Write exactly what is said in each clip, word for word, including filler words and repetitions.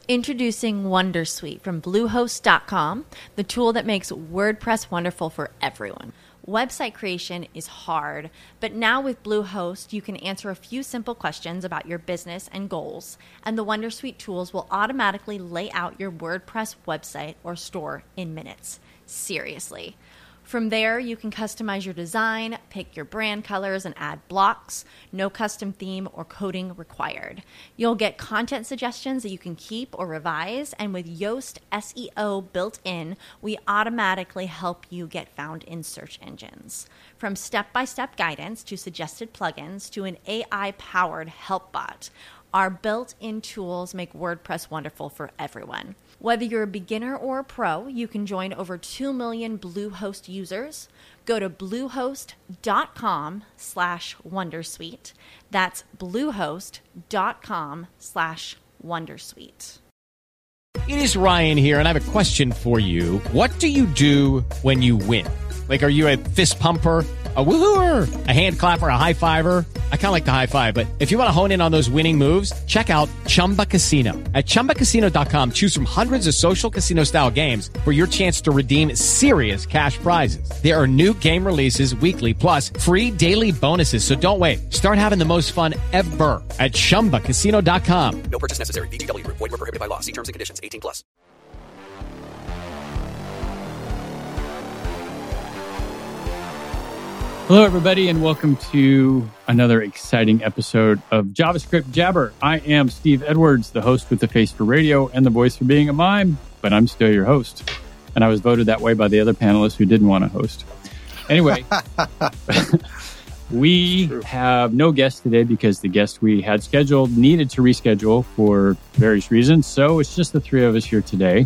Introducing Wondersuite from Bluehost dot com, the tool that makes WordPress wonderful for everyone. Website creation is hard, but now with Bluehost, you can answer a few simple questions about your business and goals, and the Wondersuite tools will automatically lay out your WordPress website or store in minutes. Seriously. From there, you can customize your design, pick your brand colors, and add blocks. No custom theme or coding required. You'll get content suggestions that you can keep or revise, and with Yoast S E O built in, we automatically help you get found in search engines. From step-by-step guidance to suggested plugins to an A I-powered help bot, our built-in tools make WordPress wonderful for everyone. Whether you're a beginner or a pro, you can join over two million Bluehost users. Go to bluehost.com slash Wondersuite. That's bluehost.com slash Wondersuite. It is Ryan here, and I have a question for you. What do you do when you win? Like, are you a fist pumper, a woohooer, a hand clapper, a high fiver? I kind of like the high five, but if you want to hone in on those winning moves, check out Chumba Casino. At chumba casino dot com, choose from hundreds of social casino style games for your chance to redeem serious cash prizes. There are new game releases weekly, plus free daily bonuses. So don't wait. Start having the most fun ever at chumba casino dot com. No purchase necessary. V G W. Void where prohibited by law. See terms and conditions. eighteen plus. Hello, everybody, and welcome to another exciting episode of JavaScript Jabber. I am Steve Edwards, the host with the face for radio and the voice for being a mime, but I'm still your host. And I was voted that way by the other panelists who didn't want to host. Anyway, we have no guest today because the guest we had scheduled needed to reschedule for various reasons. So it's just the three of us here today.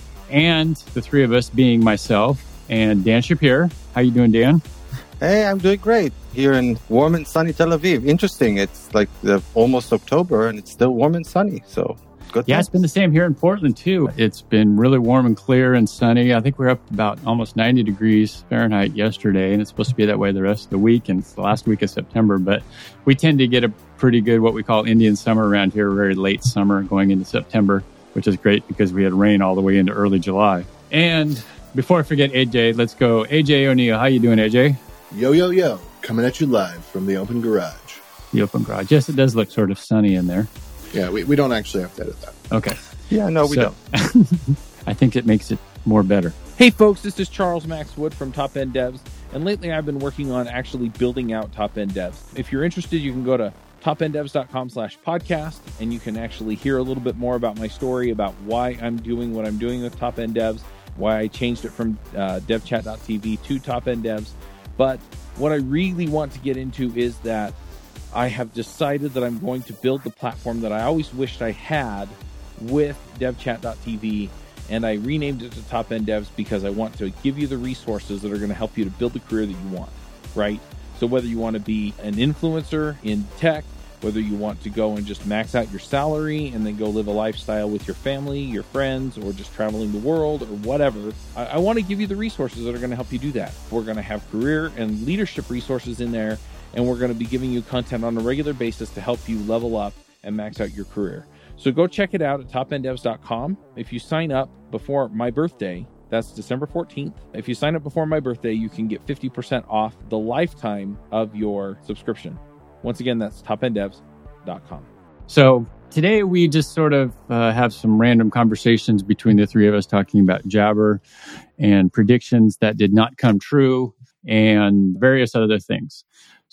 And the three of us being myself and Dan Shapir. How you doing, Dan? Hey, I'm doing great here in warm and sunny Tel Aviv. Interesting. It's like the, almost October and it's still warm and sunny. So good. Yeah, things. It's been the same here in Portland too. It's been really warm and clear and sunny. I think we're up about almost ninety degrees Fahrenheit yesterday, and it's supposed to be that way the rest of the week. And it's the last week of September, but we tend to get a pretty good, what we call Indian summer around here, very late summer going into September, which is great because we had rain all the way into early July. And before I forget A J, let's go. A J O'Neill, how you doing, A J? Yo, yo, yo, coming at you live from the open garage. The open garage. Yes, it does look sort of sunny in there. Yeah, we, we don't actually have to edit that. Okay. Yeah, no, we So, don't. I think it makes it more better. Hey folks, this is Charles Max Wood from Top End Devs, and lately I've been working on actually building out Top End Devs. If you're interested, you can go to top end devs dot com slash podcast, and you can actually hear a little bit more about my story, about why I'm doing what I'm doing with Top End Devs, why I changed it from uh, dev chat dot t v to Top End Devs. But what I really want to get into is that I have decided that I'm going to build the platform that I always wished I had with dev chat dot t v, and I renamed it to Top End Devs because I want to give you the resources that are going to help you to build the career that you want, right? So whether you want to be an influencer in tech, whether you want to go and just max out your salary and then go live a lifestyle with your family, your friends, or just traveling the world or whatever, I, I want to give you the resources that are going to help you do that. We're going to have career and leadership resources in there, and we're going to be giving you content on a regular basis to help you level up and max out your career. So go check it out at top end devs dot com. If you sign up before my birthday, that's December fourteenth. If you sign up before my birthday, you can get fifty percent off the lifetime of your subscription. Once again, that's top end devs dot com. So today we just sort of uh, have some random conversations between the three of us talking about Jabber and predictions that did not come true and various other things.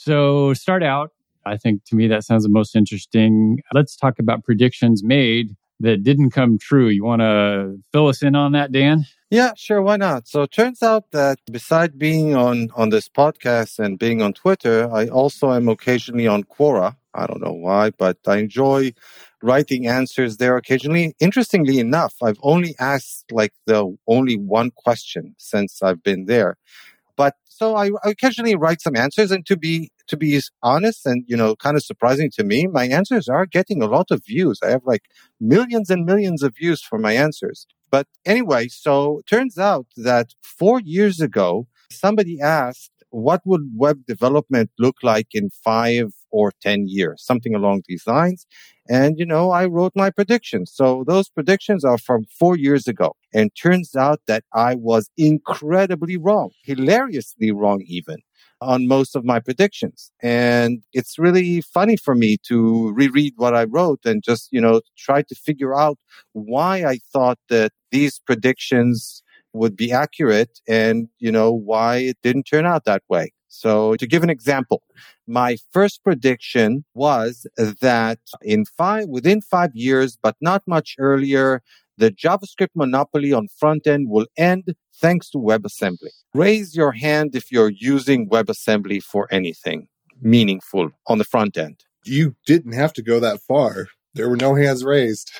So start out, I think to me that sounds the most interesting. Let's talk about predictions made that didn't come true. You want to fill us in on that, Dan? Yeah, sure. Why not? So it turns out that besides being on, on this podcast and being on Twitter, I also am occasionally on Quora. I don't know why, but I enjoy writing answers there occasionally. Interestingly enough, I've only asked like the only one question since I've been there. But so I, I occasionally write some answers, and to be to be honest and, you know, kind of surprising to me, my answers are getting a lot of views. I have like millions and millions of views for my answers. But anyway, so it turns out that four years ago, somebody asked, what would web development look like in five or ten years? Something along these lines. And, you know, I wrote my predictions. So those predictions are from four years ago. And turns out that I was incredibly wrong, hilariously wrong even, on most of my predictions. And it's really funny for me to reread what I wrote and just, you know, try to figure out why I thought that these predictions would be accurate and, you know, why it didn't turn out that way. So to give an example, my first prediction was that in five, within five years, but not much earlier, the JavaScript monopoly on front end will end thanks to WebAssembly. Raise your hand if you're using WebAssembly for anything meaningful on the front end. You didn't have to go that far. There were no hands raised.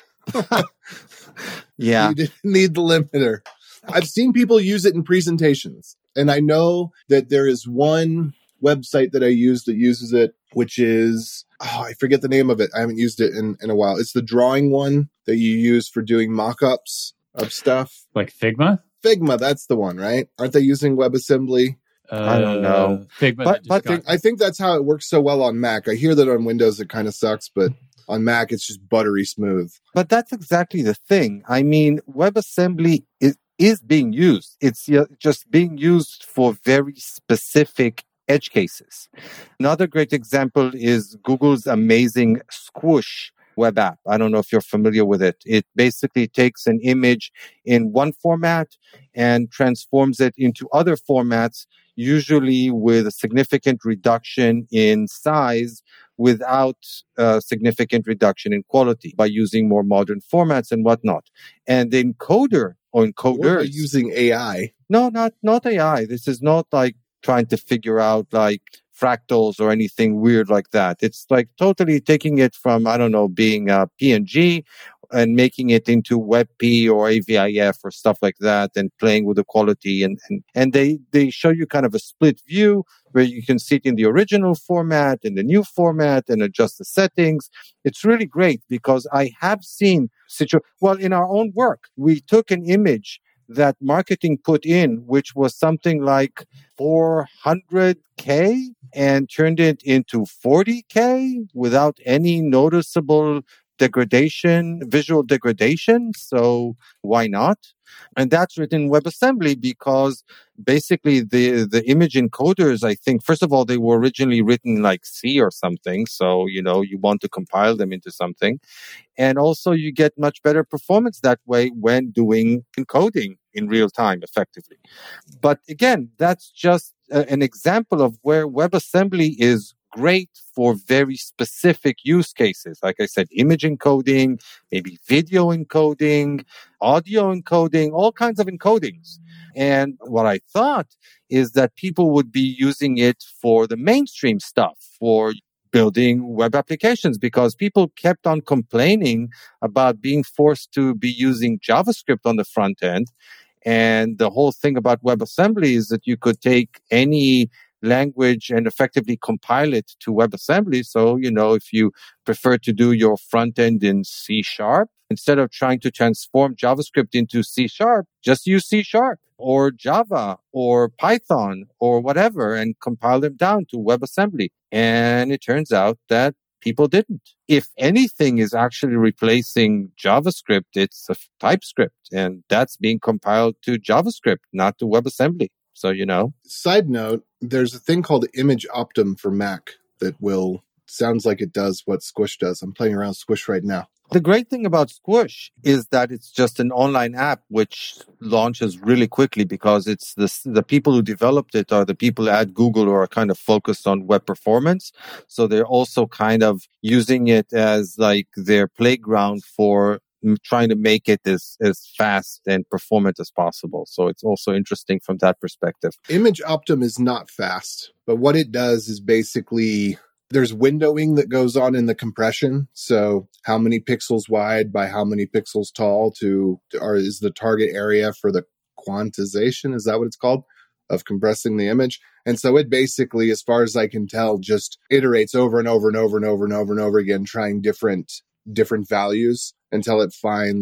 Yeah. You didn't need the limiter. I've seen people use it in presentations. And I know that there is one website that I use that uses it, which is, oh, I forget the name of it. I haven't used it in, in a while. It's the drawing one that you use for doing mock-ups of stuff. Like Figma? Figma, that's the one, right? Aren't they using WebAssembly? Uh, I don't know. Figma. But- that just but got- I think that's how it works so well on Mac. I hear that on Windows it kind of sucks, but on Mac it's just buttery smooth. But that's exactly the thing. I mean, WebAssembly is, is being used. It's uh, just being used for very specific edge cases. Another great example is Google's amazing Squoosh web app. I don't know if you're familiar with it. It basically takes an image in one format and transforms it into other formats, usually with a significant reduction in size without a significant reduction in quality by using more modern formats and whatnot. And the encoder or encoders... What are using A I? No, not, not A I. This is not like trying to figure out like fractals or anything weird like that. It's like totally taking it from, I don't know, being a P N G and making it into WebP or A V I F or stuff like that and playing with the quality. And, and, and they, they show you kind of a split view where you can see it in the original format, in the new format, and adjust the settings. It's really great because I have seen situ- well, in our own work, we took an image that marketing put in, which was something like four hundred K and turned it into forty K without any noticeable degradation, visual degradation. So why not? And that's written in WebAssembly because basically the, the image encoders, I think, first of all, they were originally written like C or something. So, you know, you want to compile them into something. And also you get much better performance that way when doing encoding in real time effectively. But again, that's just a, an example of where WebAssembly is great for very specific use cases. Like I said, image encoding, maybe video encoding, audio encoding, all kinds of encodings. And what I thought is that people would be using it for the mainstream stuff, for building web applications, because people kept on complaining about being forced to be using JavaScript on the front end. And the whole thing about WebAssembly is that you could take any language and effectively compile it to WebAssembly. So, you know, if you prefer to do your front end in C sharp, instead of trying to transform JavaScript into C sharp, just use C sharp or Java or Python or whatever and compile them down to WebAssembly. And it turns out that people didn't. If anything is actually replacing JavaScript, it's a TypeScript, and that's being compiled to JavaScript, not to WebAssembly. So, you know. Side note, there's a thing called Image Optum for Mac that will, sounds like it does what Squoosh does. I'm playing around Squoosh right now. The great thing about Squoosh is that it's just an online app which launches really quickly because it's the, the people who developed it are the people at Google who are kind of focused on web performance. So they're also kind of using it as like their playground for trying to make it as, as fast and performant as possible. So it's also interesting from that perspective. Image Optum is not fast, but what it does is basically there's windowing that goes on in the compression. So how many pixels wide by how many pixels tall to, or is the target area for the quantization? Is that what it's called? Of compressing the image. And so it basically, as far as I can tell, just iterates over and over and over and over and over and over again, trying different different values until it finds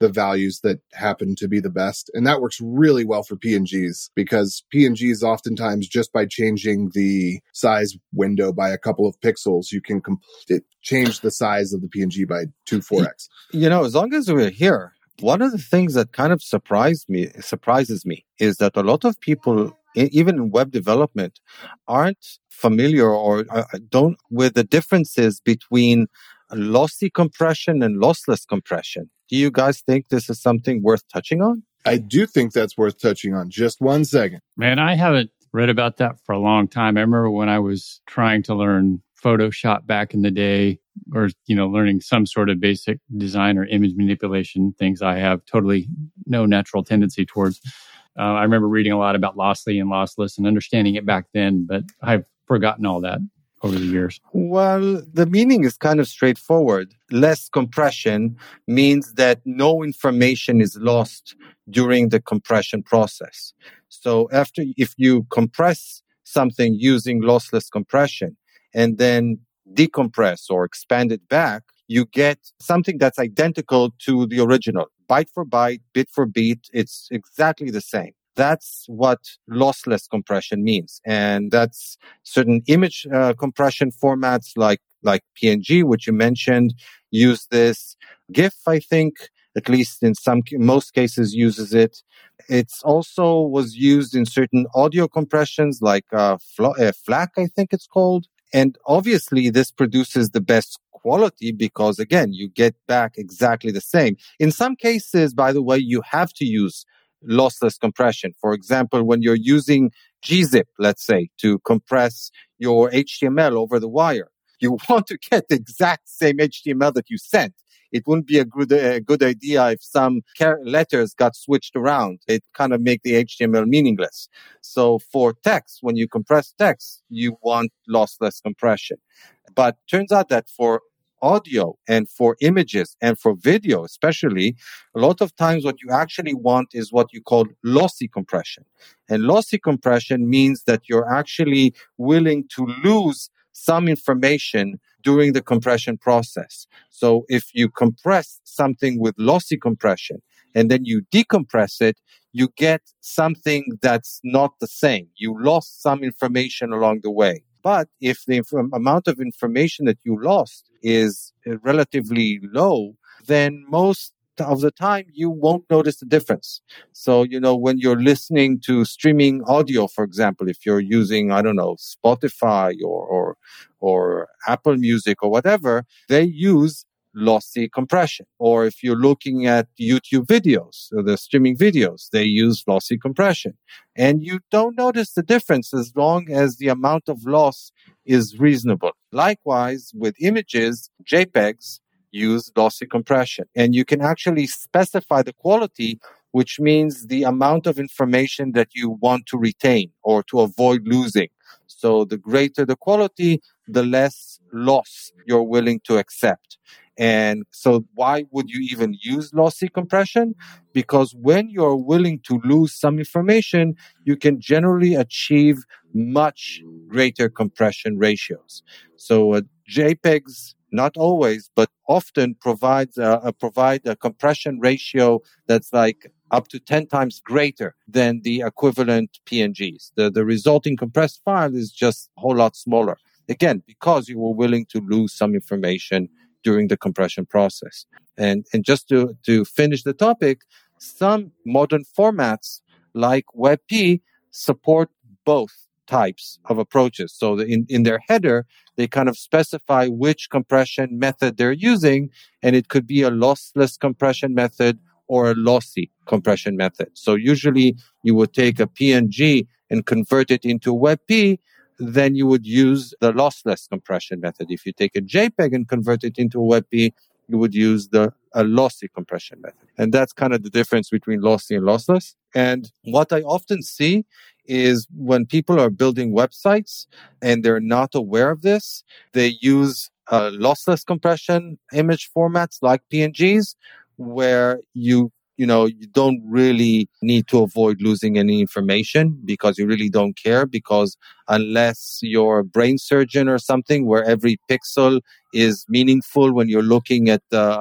the values that happen to be the best. And that works really well for P N Gs, because P N Gs oftentimes, just by changing the size window by a couple of pixels, you can comp- it change the size of the P N G by two, four X. You know, as long as we're here, one of the things that kind of surprised me, surprises me is that a lot of people, even in web development, aren't familiar or don't with the differences between lossy compression and lossless compression. Do you guys think this is something worth touching on? I do think that's worth touching on. Just one second. Man, I haven't read about that for a long time. I remember when I was trying to learn Photoshop back in the day, or, you know, learning some sort of basic design or image manipulation, things I have totally no natural tendency towards. Uh, I remember reading a lot about lossy and lossless and understanding it back then, but I've forgotten all that over the years. Well, the meaning is kind of straightforward. Less compression means that no information is lost during the compression process. So after, if you compress something using lossless compression and then decompress or expand it back, you get something that's identical to the original. Byte for byte, bit for bit, it's exactly the same. That's what lossless compression means. And that's certain image uh, compression formats like, like P N G, which you mentioned, use this. GIF, I think, at least in some, most cases, uses it. It's also was used in certain audio compressions like uh, Fl- uh, FLAC, I think it's called. And obviously, this produces the best quality because, again, you get back exactly the same. In some cases, by the way, you have to use lossless compression. For example, when you're using gzip, let's say, to compress your H T M L over the wire, you want to get the exact same H T M L that you sent. It wouldn't be a good a good idea if some letters got switched around. It kind of make the H T M L meaningless. So for text, when you compress text, you want lossless compression. But turns out that for audio and for images and for video especially, a lot of times what you actually want is what you call lossy compression. And lossy compression means that you're actually willing to lose some information during the compression process. So if you compress something with lossy compression and then you decompress it, you get something that's not the same. You lost some information along the way. But if the inf- amount of information that you lost is relatively low, then most of the time you won't notice the difference. So, you know, when you're listening to streaming audio, for example, if you're using, I don't know, Spotify or, or, or Apple Music or whatever, they use lossy compression. Or if you're looking at YouTube videos, or the streaming videos, they use lossy compression. And you don't notice the difference as long as the amount of loss is reasonable. Likewise, with images, JPEGs use lossy compression. And you can actually specify the quality, which means the amount of information that you want to retain or to avoid losing. So the greater the quality, the less loss you're willing to accept. And so why would you even use lossy compression? Because when you're willing to lose some information, you can generally achieve much greater compression ratios. So uh, JPEGs, not always, but often provides a, a, provide a compression ratio that's like up to ten times greater than the equivalent P N Gs. The, the resulting compressed file is just a whole lot smaller. Again, because you were willing to lose some information during the compression process. And and just to, to finish the topic, some modern formats like WebP support both types of approaches. So the, in, in their header, they kind of specify which compression method they're using, and it could be a lossless compression method or a lossy compression method. So usually you would take a P N G and convert it into WebP, then you would use the lossless compression method. If you take a JPEG and convert it into a WebP, you would use the a lossy compression method. And that's kind of the difference between lossy and lossless. And what I often see is when people are building websites and they're not aware of this, they use uh, lossless compression image formats like P N Gs, where you you know, you don't really need to avoid losing any information because you really don't care, because unless you're a brain surgeon or something where every pixel is meaningful when you're looking at uh,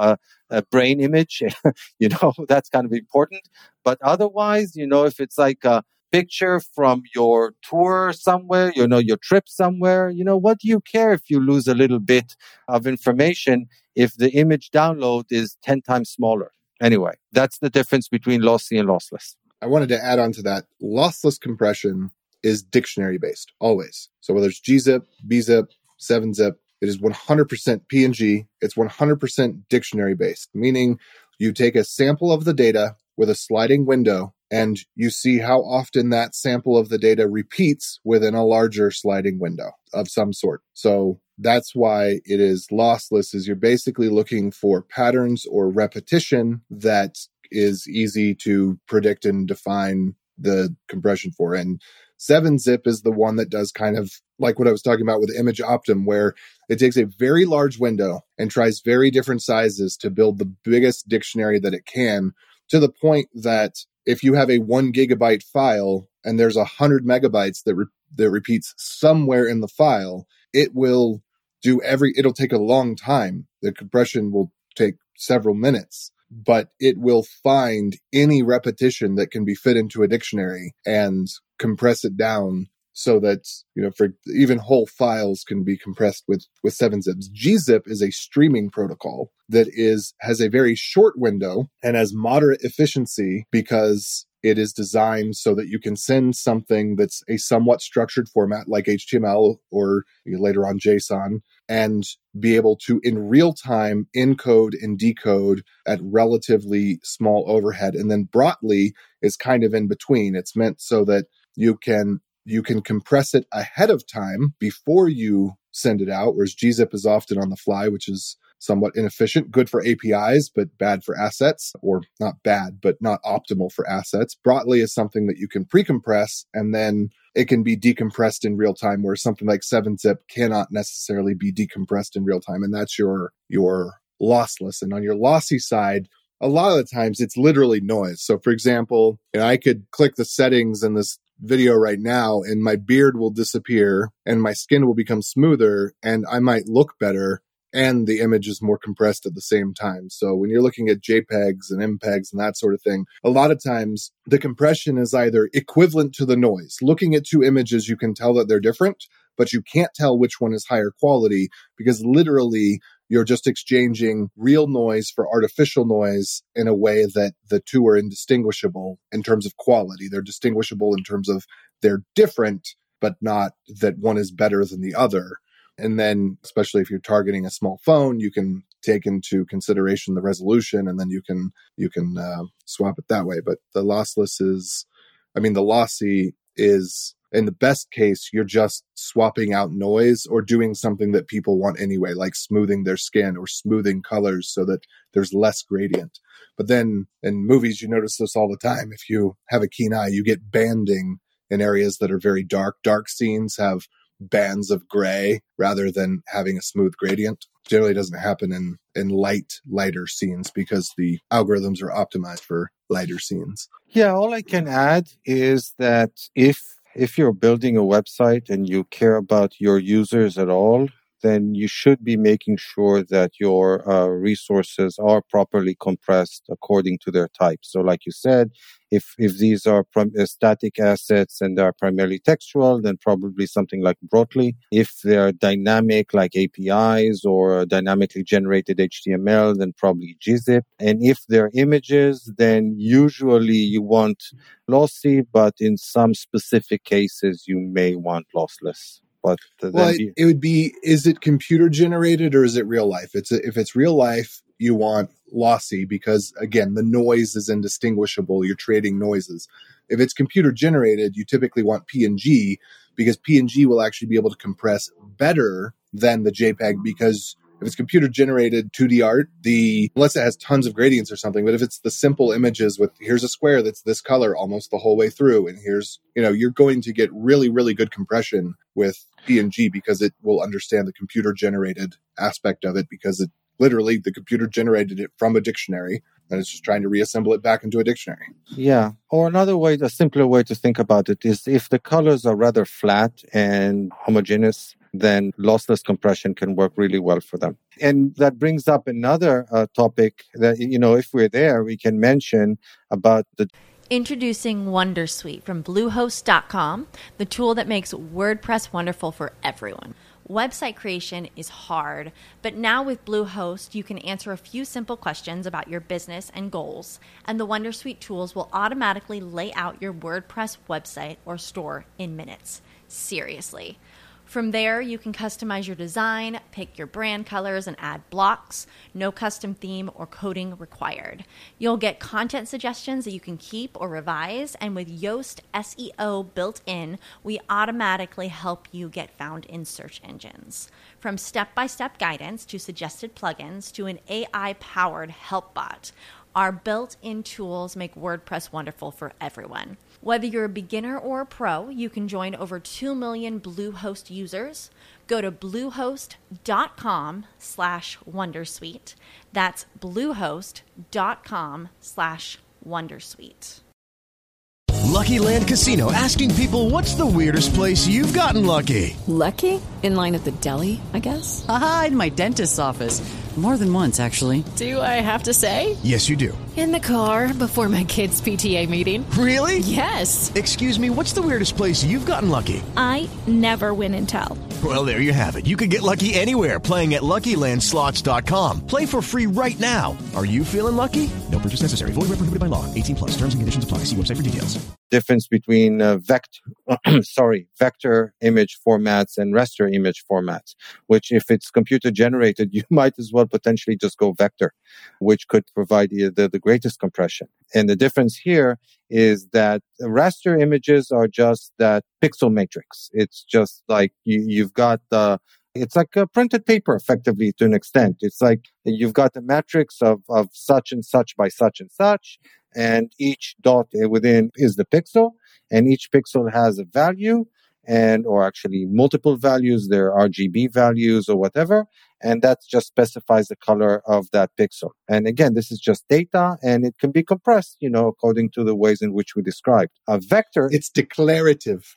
a brain image, you know, that's kind of important. But otherwise, you know, if it's like a picture from your tour somewhere, you know, your trip somewhere, you know, what do you care if you lose a little bit of information if the image download is ten times smaller? Anyway, that's the difference between lossy and lossless. I wanted to add on to that. Lossless compression is dictionary based, always. So whether it's gzip, bzip, seven zip, it is one hundred percent P N G. It's one hundred percent dictionary based, meaning you take a sample of the data with a sliding window and you see how often that sample of the data repeats within a larger sliding window of some sort. So that's why it is lossless, is you're basically looking for patterns or repetition that is easy to predict and define the compression for. And seven zip is the one that does kind of like what I was talking about with ImageOptim, where it takes a very large window and tries very different sizes to build the biggest dictionary that it can, to the point that if you have a one gigabyte file and there's a hundred megabytes that re- that repeats somewhere in the file, it will do every, it'll take a long time. The compression will take several minutes, but it will find any repetition that can be fit into a dictionary and compress it down so that, you know, for even whole files can be compressed with, with seven zips. Gzip is a streaming protocol that is, has a very short window and has moderate efficiency because it is designed so that you can send something that's a somewhat structured format like H T M L or, you know, later on JSON, and be able to in real time encode and decode at relatively small overhead. And then Brotli is kind of in between. It's meant so that you can you can compress it ahead of time before you send it out, whereas gzip is often on the fly, which is somewhat inefficient, good for A P Is, but bad for assets, or not bad, but not optimal for assets. Brotli is something that you can pre-compress and then it can be decompressed in real time, where something like seven zip cannot necessarily be decompressed in real time. And that's your, your lossless. And on your lossy side, a lot of the times it's literally noise. So for example, you know, I could click the settings in this video right now and my beard will disappear and my skin will become smoother and I might look better, and the image is more compressed at the same time. So when you're looking at JPEGs and M P E Gs and that sort of thing, a lot of times the compression is either equivalent to the noise. Looking at two images, you can tell that they're different, but you can't tell which one is higher quality because literally you're just exchanging real noise for artificial noise in a way that the two are indistinguishable in terms of quality. They're distinguishable in terms of they're different, but not that one is better than the other. And then, especially if you're targeting a small phone, you can take into consideration the resolution, and then you can you can uh, swap it that way. But the lossless is, I mean, the lossy is, in the best case, you're just swapping out noise or doing something that people want anyway, like smoothing their skin or smoothing colors so that there's less gradient. But then in movies, you notice this all the time. If you have a keen eye, you get banding in areas that are very dark. Dark scenes have bands of gray rather than having a smooth gradient. Generally doesn't happen in, in light, lighter scenes because the algorithms are optimized for lighter scenes. Yeah, all I can add is that if if you're building a website and you care about your users at all, then you should be making sure that your uh, resources are properly compressed according to their type. So like you said, if if these are prim- uh, static assets and they are primarily textual, then probably something like Brotli. If they're dynamic, like A P Is or dynamically generated H T M L, then probably gzip. And if they're images, then usually you want lossy, but in some specific cases, you may want lossless. But well, it, it would be, is it computer generated or is it real life? It's a, if it's real life, you want lossy because, again, the noise is indistinguishable. You're trading noises. If it's computer generated, you typically want P N G because P N G will actually be able to compress better than the JPEG, because if it's computer generated two D art, the, unless it has tons of gradients or something, but if it's the simple images with, here's a square that's this color almost the whole way through, and here's, you know, you're going to get really, really good compression with P N G because it will understand the computer generated aspect of it, because it literally, the computer generated it from a dictionary and it's just trying to reassemble it back into a dictionary. Yeah. Or another way, a simpler way to think about it is if the colors are rather flat and homogeneous, then lossless compression can work really well for them. And that brings up another uh, topic that, you know, if we're there, we can mention about the Introducing Wondersuite from Bluehost dot com, the tool that makes WordPress wonderful for everyone. Website creation is hard, but now with Bluehost, you can answer a few simple questions about your business and goals, and the Wondersuite tools will automatically lay out your WordPress website or store in minutes. Seriously. From there, you can customize your design, pick your brand colors, and add blocks. No custom theme or coding required. You'll get content suggestions that you can keep or revise, and with Yoast S E O built in, we automatically help you get found in search engines. From step-by-step guidance to suggested plugins to an A I-powered help bot, our built-in tools make WordPress wonderful for everyone. Whether you're a beginner or a pro, you can join over two million Bluehost users. Go to bluehost.com slash Wondersuite. That's bluehost.com slash Wondersuite. Lucky Land Casino, asking people, what's the weirdest place you've gotten lucky? Lucky? In line at the deli, I guess? Aha, in my dentist's office. More than once, actually. Do I have to say? Yes, you do. In the car before my kids' P T A meeting. Really? Yes. Excuse me, what's the weirdest place you've gotten lucky? I never win and tell. Well, there you have it. You can get lucky anywhere, playing at Lucky Land Slots dot com. Play for free right now. Are you feeling lucky? No purchase necessary. Void where prohibited by law. eighteen plus. Terms and conditions apply. See website for details. Difference between uh, vector, sorry, vector image formats and raster image formats, which if it's computer generated, you might as well potentially just go vector, which could provide the, the, the greatest compression. And the difference here is that raster images are just that pixel matrix. It's just like you, you've got the, it's like a printed paper effectively to an extent. It's like you've got the matrix of, of such and such by such and such. And each dot within is the pixel, and each pixel has a value, and or actually multiple values, their R G B values or whatever, and that just specifies the color of that pixel. And again, this is just data, and it can be compressed, you know, according to the ways in which we described. A vector, it's declarative.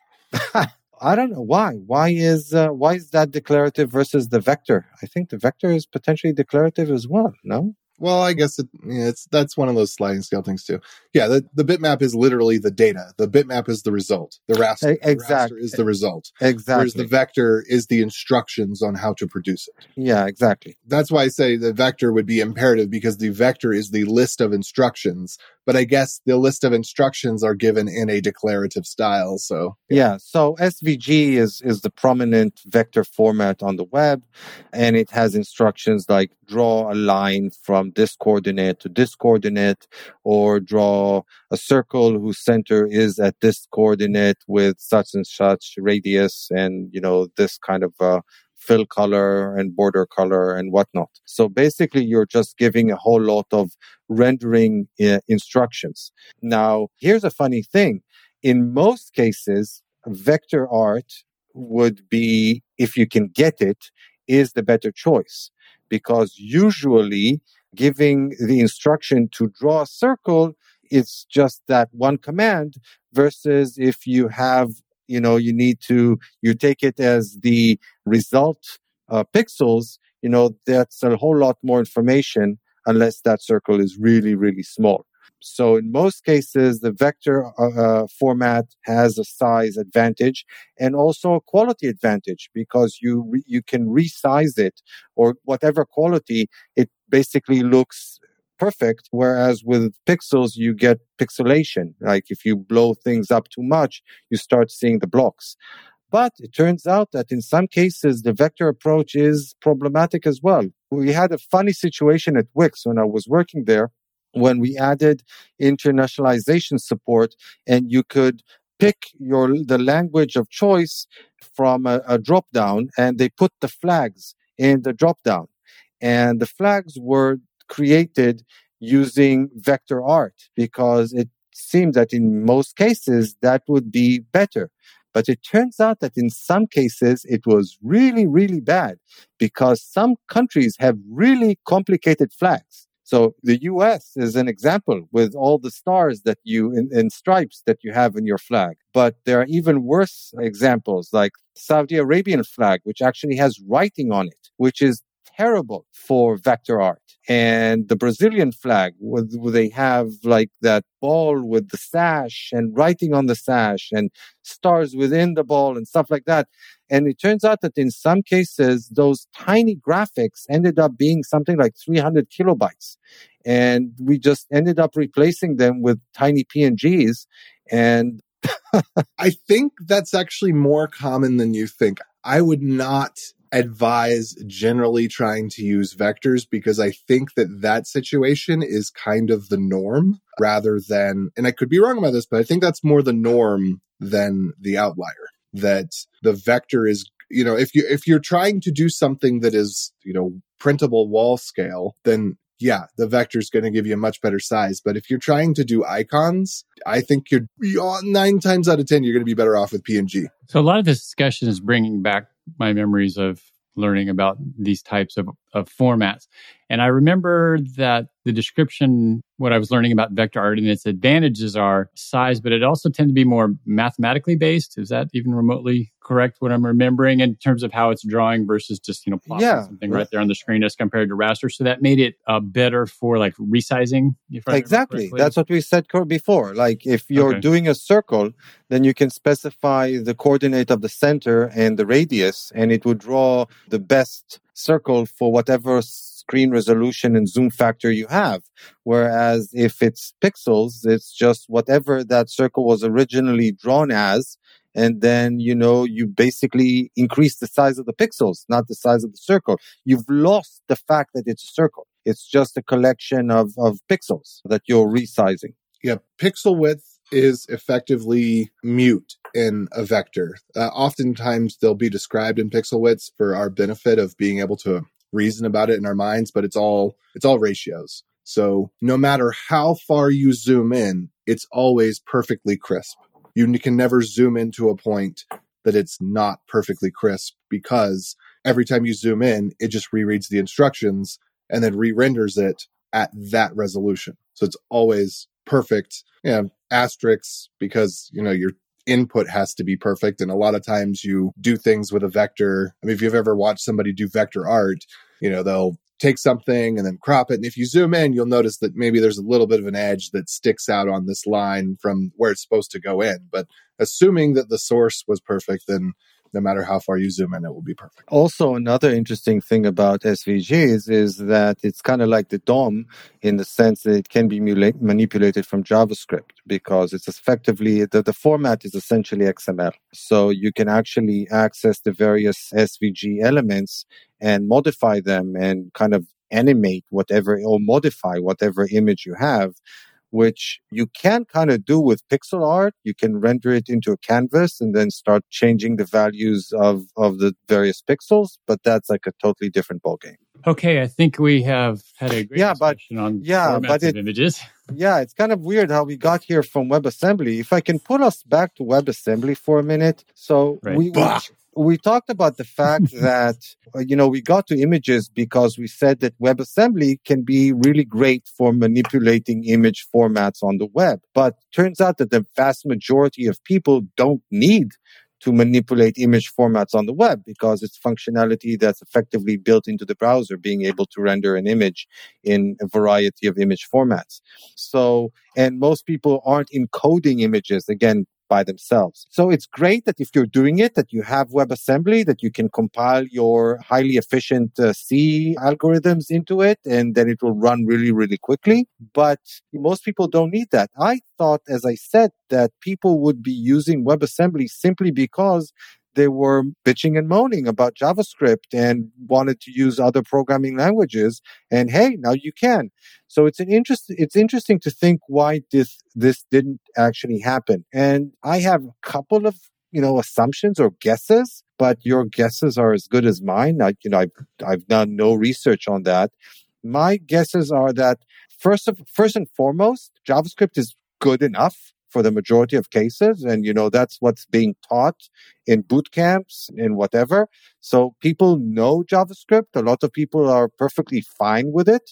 I don't know why. Why is uh, why is that declarative versus the vector? I think the vector is potentially declarative as well. No. Well, I guess it, yeah, it's that's one of those sliding scale things too. Yeah, the, the bitmap is literally the data. The bitmap is the result. The raster, exactly. the raster is the result. Exactly. Whereas the vector is the instructions on how to produce it. Yeah, exactly. That's why I say the vector would be imperative, because the vector is the list of instructions. But I guess the list of instructions are given in a declarative style. So yeah, yeah so S V G is is the prominent vector format on the web, and it has instructions like draw a line from this coordinate to this coordinate, or draw a circle whose center is at this coordinate with such and such radius, and you know this kind of uh, fill color and border color and whatnot. So basically, you're just giving a whole lot of rendering uh, instructions. Now, here's a funny thing. In most cases, vector art would be, if you can get it, is the better choice, because usually giving the instruction to draw a circle, it's just that one command, versus if you have, you know, you need to, you take it as the result uh, pixels, you know, that's a whole lot more information unless that circle is really, really small. So in most cases, the vector uh, format has a size advantage and also a quality advantage, because you re- you can resize it, or whatever quality, it basically looks perfect. Whereas with pixels, you get pixelation. Like if you blow things up too much, you start seeing the blocks. But it turns out that in some cases, the vector approach is problematic as well. We had a funny situation at Wix when I was working there, when we added internationalization support, and you could pick your the language of choice from a, a drop-down, and they put the flags in the drop-down. And the flags were created using vector art, because it seemed that in most cases that would be better. But it turns out that in some cases it was really, really bad, because some countries have really complicated flags. So the U S is an example with all the stars that you, in, in stripes that you have in your flag. But there are even worse examples like Saudi Arabian flag, which actually has writing on it, which is terrible for vector art. And the Brazilian flag, where they have like that ball with the sash and writing on the sash and stars within the ball and stuff like that. And it turns out that in some cases, those tiny graphics ended up being something like three hundred kilobytes. And we just ended up replacing them with tiny P N Gs. And I think that's actually more common than you think. I would not advise generally trying to use vectors because I think that that situation is kind of the norm rather than, and I could be wrong about this, but I think that's more the norm than the outlier. That the vector is, you know, if you, if you're trying to do something that is, you know, printable wall scale, then yeah, the vector is going to give you a much better size. But if you're trying to do icons, I think you're nine times out of ten, you're going to be better off with P N G. So a lot of this discussion is bringing back my memories of learning about these types of, of formats. And I remember that the description, what I was learning about vector art and its advantages are size, but it also tends to be more mathematically based. Is that even remotely correct, what I'm remembering in terms of how it's drawing versus just, you know, plopping yeah. something right there on the screen as compared to raster? So that made it uh, better for like resizing? If I exactly. That's what we said before. Like if you're okay. doing a circle, then you can specify the coordinate of the center and the radius, and it would draw the best circle for whatever screen resolution and zoom factor you have. Whereas if it's pixels, it's just whatever that circle was originally drawn as. And then, you know, you basically increase the size of the pixels, not the size of the circle. You've lost the fact that it's a circle. It's just a collection of, of pixels that you're resizing. Yeah, pixel width is effectively mute in a vector. Uh, oftentimes they'll be described in pixel widths for our benefit of being able to reason about it in our minds, but it's all it's all ratios. So no matter how far you zoom in, it's always perfectly crisp. You can never zoom into a point that it's not perfectly crisp because every time you zoom in, it just rereads the instructions and then re-renders it at that resolution. So it's always perfect. You know, asterisks because, you know, your input has to be perfect. And a lot of times you do things with a vector. I mean, if you've ever watched somebody do vector art, you know, they'll take something and then crop it. And if you zoom in, you'll notice that maybe there's a little bit of an edge that sticks out on this line from where it's supposed to go in. But assuming that the source was perfect, then no matter how far you zoom in, it will be perfect. Also, another interesting thing about S V Gs is that it's kind of like the D O M in the sense that it can be mula- manipulated from JavaScript because it's effectively, the, the format is essentially X M L. So you can actually access the various S V G elements and modify them and kind of animate whatever or modify whatever image you have, which you can kind of do with pixel art. You can render it into a canvas and then start changing the values of, of the various pixels, but that's like a totally different ballgame. Okay, I think we have had a great yeah, discussion but, on yeah, formats but it, of images. Yeah, it's kind of weird how we got here from WebAssembly. If I can pull us back to WebAssembly for a minute. So right. we... we We talked about the fact that, uh, you know, we got to images because we said that WebAssembly can be really great for manipulating image formats on the web. But turns out that the vast majority of people don't need to manipulate image formats on the web because it's functionality that's effectively built into the browser, being able to render an image in a variety of image formats. So, and most people aren't encoding images, again, by themselves. So it's great that if you're doing it, that you have WebAssembly, that you can compile your highly efficient uh, C algorithms into it, and then it will run really, really quickly. But most people don't need that. I thought, as I said, that people would be using WebAssembly simply because they were bitching and moaning about JavaScript and wanted to use other programming languages. And hey, now you can. So it's an interest. It's interesting to think why this this didn't actually happen. And I have a couple of you know assumptions or guesses, but your guesses are as good as mine. I, you know, I've I've done no research on that. My guesses are that first of first and foremost, JavaScript is good enough for the majority of cases. And, you know, that's what's being taught in boot camps and whatever. So people know JavaScript. A lot of people are perfectly fine with it.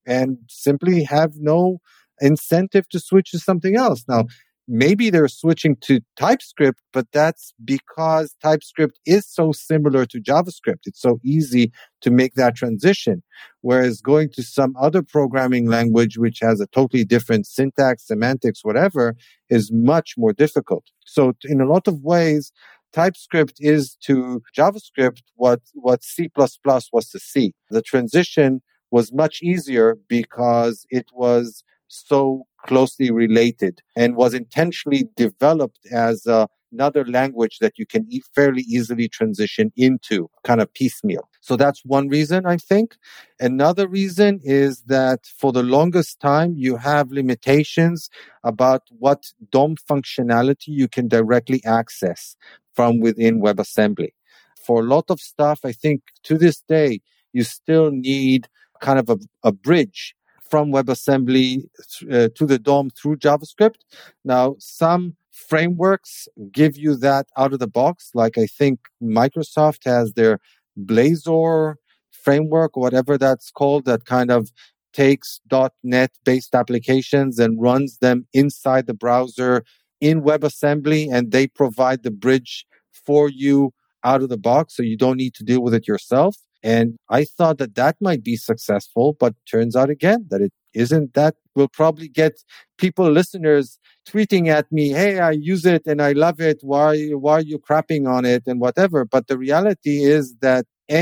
and simply have no incentive to switch to something else. Now, maybe they're switching to TypeScript, but that's because TypeScript is so similar to JavaScript. It's so easy to make that transition. Whereas going to some other programming language, which has a totally different syntax, semantics, whatever, is much more difficult. So in a lot of ways, TypeScript is to JavaScript what, what C plus plus was to C. The transition was much easier because it was so closely related and was intentionally developed as uh, another language that you can e- fairly easily transition into, kind of piecemeal. So that's one reason, I think. Another reason is that for the longest time, you have limitations about what D O M functionality you can directly access from within WebAssembly. For a lot of stuff, I think to this day, you still need kind of a, a bridge from WebAssembly uh, to the D O M through JavaScript. Now, some frameworks give you that out of the box. Like I think Microsoft has their Blazor framework, or whatever that's called, that kind of takes .NET based applications and runs them inside the browser in WebAssembly, and they provide the bridge for you out of the box, so you don't need to deal with it yourself. And I thought that that might be successful, but turns out again that it isn't. That will probably get people, listeners, tweeting at me, hey, I use it and I love it. Why, why are you crapping on it and whatever? But the reality is that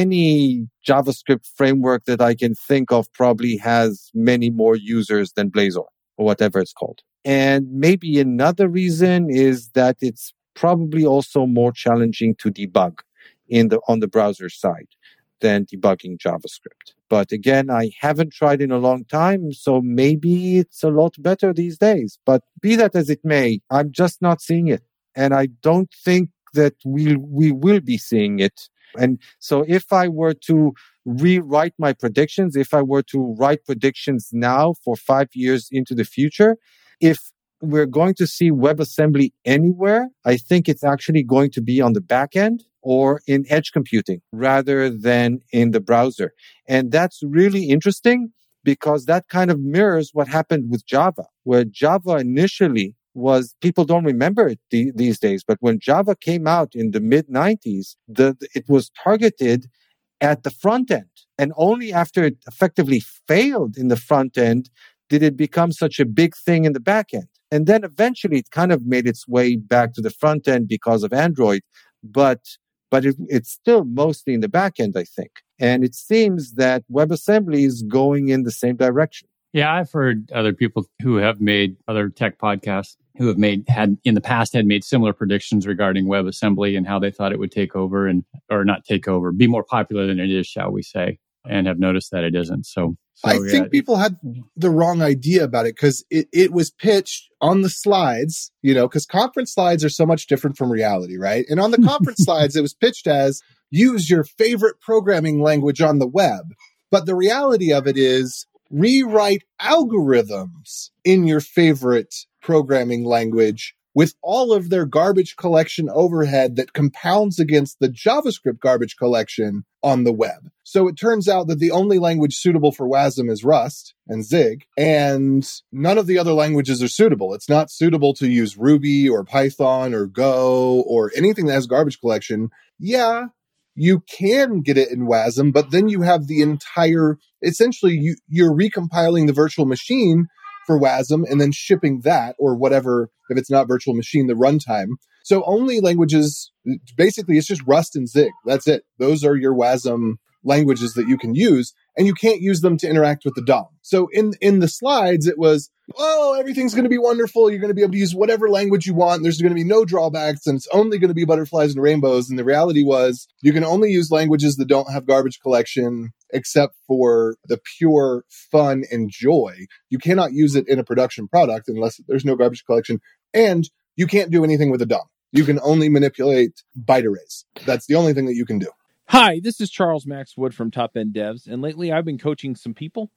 any JavaScript framework that I can think of probably has many more users than Blazor or whatever it's called. And maybe another reason is that it's probably also more challenging to debug in the on the browser side than debugging JavaScript. But again, I haven't tried in a long time, so maybe it's a lot better these days. But be that as it may, I'm just not seeing it. And I don't think that we we will be seeing it. And so if I were to rewrite my predictions, if I were to write predictions now for five years into the future, if we're going to see WebAssembly anywhere, I think it's actually going to be on the back end or in edge computing rather than in the browser. And that's really interesting because that kind of mirrors what happened with Java, where Java initially was, people don't remember it th- these days, but when Java came out in the mid nineties, the, it was targeted at the front end. And only after it effectively failed in the front end did it become such a big thing in the back end. And then eventually it kind of made its way back to the front end because of Android, but but it, it's still mostly in the back end, I think. And it seems that WebAssembly is going in the same direction. Yeah, I've heard other people who have made other tech podcasts who have made had in the past had made similar predictions regarding WebAssembly and how they thought it would take over and or not take over, be more popular than it is, shall we say, and have noticed that it isn't. So. So, I yeah. think people had the wrong idea about it because it, it was pitched on the slides, you know, because conference slides are so much different from reality, right? And on the conference slides, it was pitched as use your favorite programming language on the web. But the reality of it is rewrite algorithms in your favorite programming language with all of their garbage collection overhead that compounds against the JavaScript garbage collection on the web. So it turns out that the only language suitable for WASM is Rust and Zig, and none of the other languages are suitable. It's not suitable to use Ruby or Python or Go or anything that has garbage collection. Yeah, you can get it in WASM, but then you have the entire, essentially you, you're recompiling the virtual machine for WASM and then shipping that or whatever, if it's not virtual machine, the runtime. So only languages, basically it's just Rust and Zig. That's it. Those are your WASM languages that you can use, and you can't use them to interact with the D O M. So in, in the slides, it was, oh, everything's going to be wonderful. You're going to be able to use whatever language you want. There's going to be no drawbacks, and it's only going to be butterflies and rainbows. And the reality was you can only use languages that don't have garbage collection except for the pure fun and joy. You cannot use it in a production product unless there's no garbage collection, and you can't do anything with a D O M. You can only manipulate byte arrays. That's the only thing that you can do. Hi, this is Charles Max Wood from Top End Devs, and lately I've been coaching some people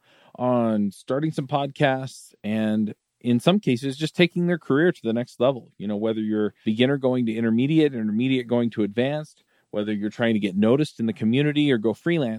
on starting some podcasts and in some cases just taking their career to the next level. You know, whether you're beginner going to intermediate, intermediate going to advanced, whether you're trying to get noticed in the community or go freelance,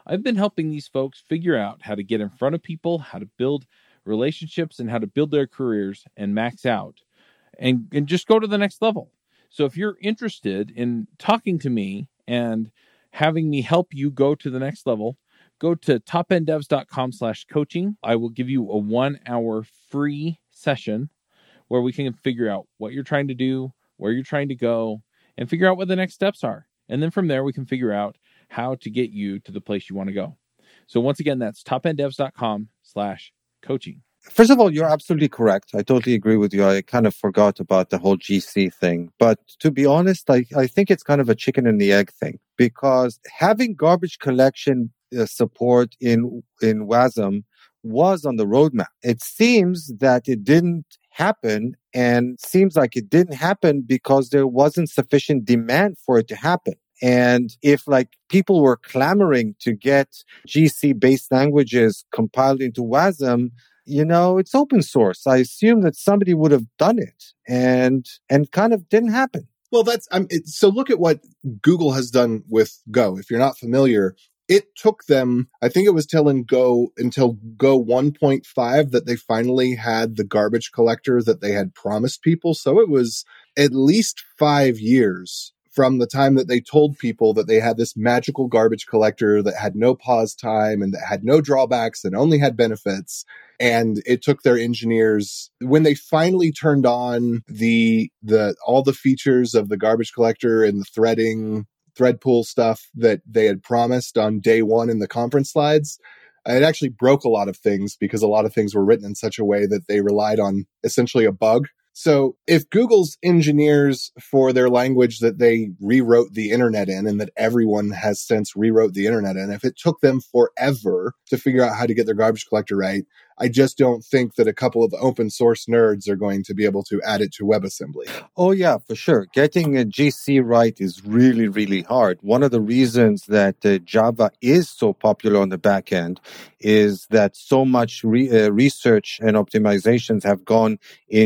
I've been helping these folks figure out how to get in front of people, how to build relationships, and how to build their careers and max out and, and just go to the next level. So if you're interested in talking to me and having me help you go to the next level, go to topendevs.com slash coaching. I will give you a one hour free session where we can figure out what you're trying to do, where you're trying to go, and figure out what the next steps are. And then from there, we can figure out how to get you to the place you want to go. So once again, that's topendevs.com slash coaching. First of all, you're absolutely correct. I totally agree with you. I kind of forgot about the whole G C thing. But to be honest, I, I think it's kind of a chicken and the egg thing, because having garbage collection uh, support in, in WASM was on the roadmap. It seems that it didn't happen, and seems like it didn't happen because there wasn't sufficient demand for it to happen. And if like people were clamoring to get G C-based languages compiled into WASM, you know, it's open source. I assume that somebody would have done it, and and kind of didn't happen. Well, that's um, it, so look at what Google has done with Go. If you're not familiar, it took them, I think it was till in Go until Go one point five that they finally had the garbage collector that they had promised people. So it was at least five years from the time that they told people that they had this magical garbage collector that had no pause time and that had no drawbacks and only had benefits. And it took their engineers, when they finally turned on the, the, all the features of the garbage collector and the threading, thread pool stuff that they had promised on day one in the conference slides, it actually broke a lot of things because a lot of things were written in such a way that they relied on essentially a bug. So if Google's engineers for their language that they rewrote the internet in and that everyone has since rewrote the internet in, if it took them forever to figure out how to get their garbage collector right, I just don't think that a couple of open source nerds are going to be able to add it to WebAssembly. Oh, yeah, for sure. Getting a G C right is really, really hard. One of the reasons that uh, Java is so popular on the back end is that so much re- uh, research and optimizations have gone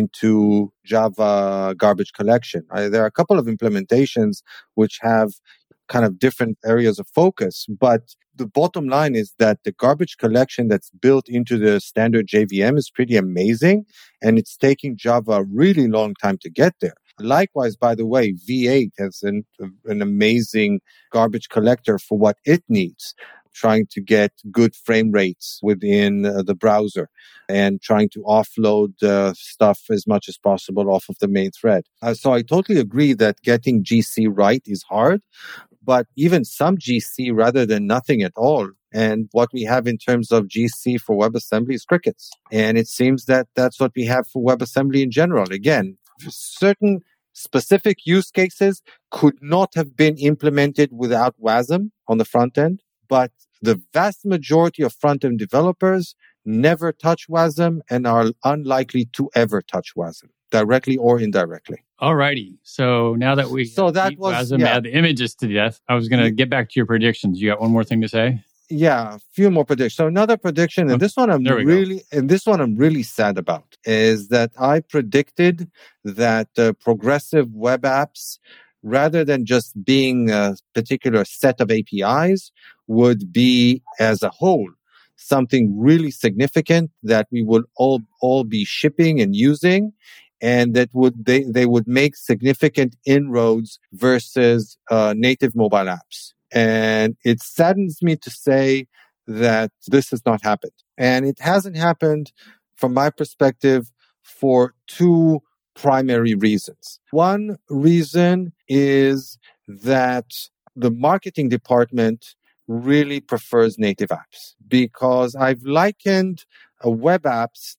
into Java garbage collection. Uh, there are a couple of implementations which have kind of different areas of focus, but the bottom line is that the garbage collection that's built into the standard J V M is pretty amazing, and it's taking Java a really long time to get there. Likewise, by the way, V eight has an, an amazing garbage collector for what it needs, trying to get good frame rates within uh, the browser and trying to offload uh, stuff as much as possible off of the main thread. Uh, so I totally agree that getting G C right is hard, but even some G C rather than nothing at all. And what we have in terms of G C for WebAssembly is crickets. And it seems that that's what we have for WebAssembly in general. Again, certain specific use cases could not have been implemented without WASM on the front end, but the vast majority of front-end developers never touch WASM and are unlikely to ever touch WASM, directly or indirectly. Alrighty. So now that we so that was WASM, yeah. add the images to death, I was going to get back to your predictions. You got one more thing to say? Yeah, a few more predictions. So another prediction, and this one I'm really, go. and this one I'm really sad about, is that I predicted that uh, progressive web apps, rather than just being a particular set of A P Is, would be as a whole something really significant that we would all all be shipping and using, and that would they they would make significant inroads versus uh, native mobile apps. And it saddens me to say that this has not happened. And it hasn't happened, from my perspective, for two primary reasons. One reason is that the marketing department really prefers native apps, because I've likened uh, web apps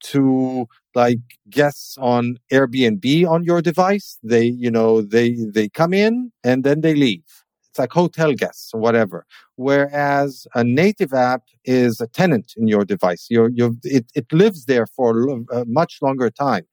to like guests on Airbnb on your device. They, you know, they, they come in and then they leave. It's like hotel guests or whatever. Whereas a native app is a tenant in your device. You're, you're, it, it lives there for a much longer time.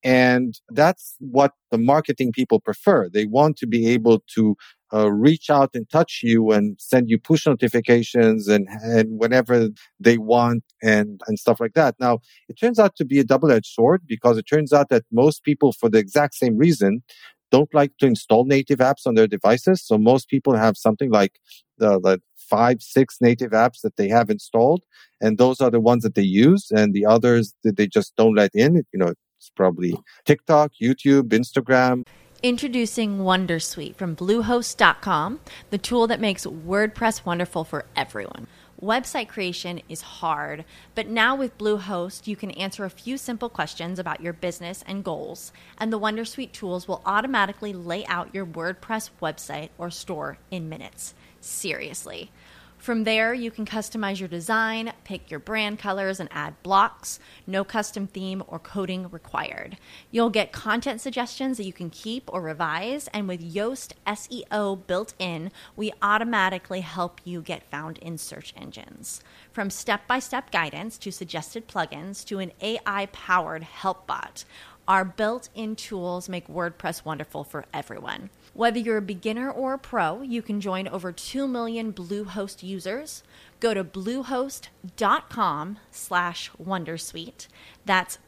And that's what the marketing people prefer. They want to be able to uh, reach out and touch you and send you push notifications and, and whenever they want and, and stuff like that. Now, it turns out to be a double-edged sword, because it turns out that most people, for the exact same reason, don't like to install native apps on their devices. So most people have something like the, the five, six native apps that they have installed. And those are the ones that they use. And the others that they just don't let in. You know, it's probably TikTok, YouTube, Instagram. Introducing Wondersuite from Bluehost dot com, the tool that makes WordPress wonderful for everyone. Website creation is hard, but now with Bluehost, you can answer a few simple questions about your business and goals, and the Wondersuite tools will automatically lay out your WordPress website or store in minutes. Seriously. From there, you can customize your design, pick your brand colors, and add blocks. No custom theme or coding required. You'll get content suggestions that you can keep or revise, and with Yoast S E O built in, we automatically help you get found in search engines. From step-by-step guidance to suggested plugins to an A I-powered help bot, our built-in tools make WordPress wonderful for everyone. Whether you're a beginner or a pro, you can join over two million Bluehost users. Go to bluehost.com slash Wondersuite. That's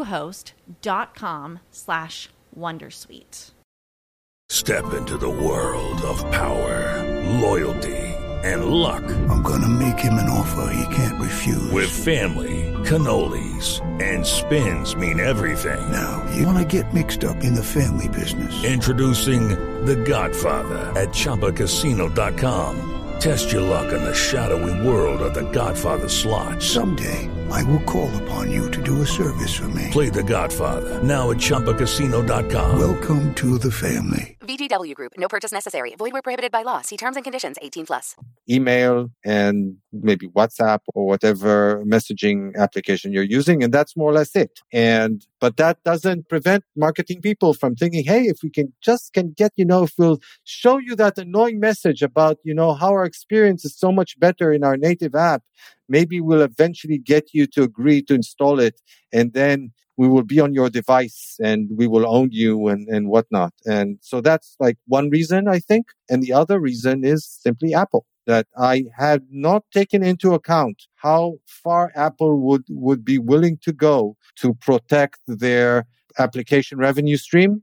bluehost.com slash Wondersuite. Step into the world of power, loyalty, and luck. I'm gonna make him an offer he can't refuse. With family, cannolis, and spins mean everything. Now, you wanna get mixed up in the family business. Introducing The Godfather at Chumba Casino dot com. Test your luck in the shadowy world of The Godfather slot. Someday, I will call upon you to do a service for me. Play The Godfather, now at Chumba Casino dot com. Welcome to the family. V G W Group. No purchase necessary. Void where prohibited by law. See terms and conditions. eighteen plus. Email and maybe WhatsApp or whatever messaging application you're using. And that's more or less it. And, but that doesn't prevent marketing people from thinking, hey, if we can just can get, you know, if we'll show you that annoying message about, you know, how our experience is so much better in our native app, maybe we'll eventually get you to agree to install it. And then we will be on your device and we will own you and, and whatnot. And so that's like one reason, I think. And the other reason is simply Apple, that I had not taken into account how far Apple would, would be willing to go to protect their application revenue stream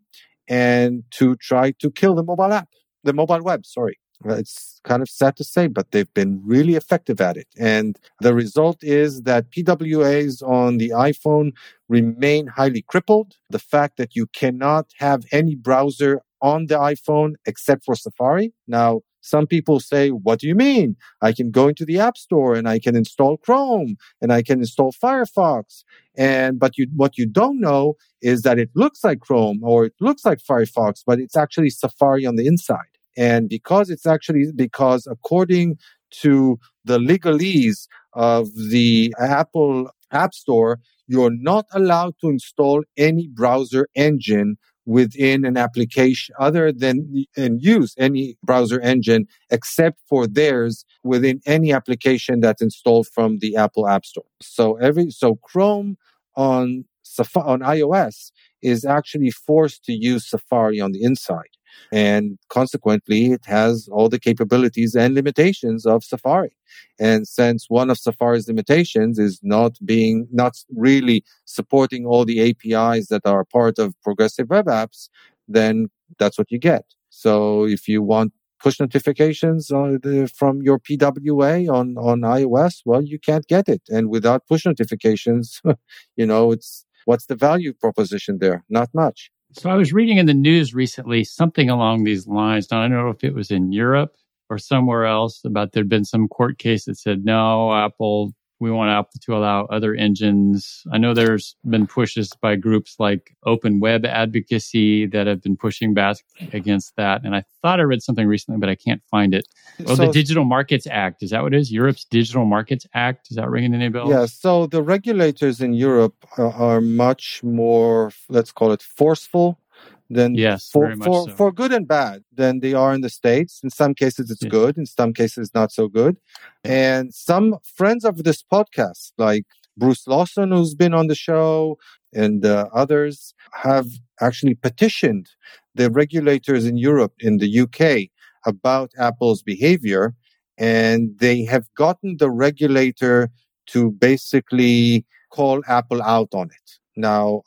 and to try to kill the mobile app, the mobile web, sorry. It's kind of sad to say, but they've been really effective at it. And the result is that P W As on the iPhone remain highly crippled. The fact that you cannot have any browser on the iPhone except for Safari. Now, some people say, what do you mean? I can go into the App Store and I can install Chrome and I can install Firefox. And but you, what you don't know is that it looks like Chrome or it looks like Firefox, but it's actually Safari on the inside. And because it's actually, because according to the legalese of the Apple App Store, you're not allowed to install any browser engine within an application other than, and use any browser engine except for theirs within any application that's installed from the Apple App Store. So every, so Chrome on Safari, on iOS is actually forced to use Safari on the inside. And consequently, it has all the capabilities and limitations of Safari. And since one of Safari's limitations is not being, not really supporting all the A P Is that are part of progressive web apps, then that's what you get. So if you want push notifications on the, from your P W A on, on iOS, well, you can't get it. And without push notifications, you know, it's, what's the value proposition there? Not much. So I was reading in the news recently something along these lines. Now, I don't know if it was in Europe or somewhere else about there'd been some court case that said, no, Apple, we want Apple to allow other engines. I know there's been pushes by groups like Open Web Advocacy that have been pushing back against that. And I thought I read something recently, but I can't find it. Oh, so, the Digital Markets Act. Is that what it is? Europe's Digital Markets Act? Is that ringing any bells? Yeah. So the regulators in Europe are, are much more, let's call it forceful than yes, for, very much for, so. for good and bad than they are in the States. In some cases, it's yeah. good. In some cases, not so good. And some friends of this podcast, like Bruce Lawson, who's been on the show, and uh, others, have actually petitioned the regulators in Europe, in the U K, about Apple's behavior. And they have gotten the regulator to basically call Apple out on it. Now, I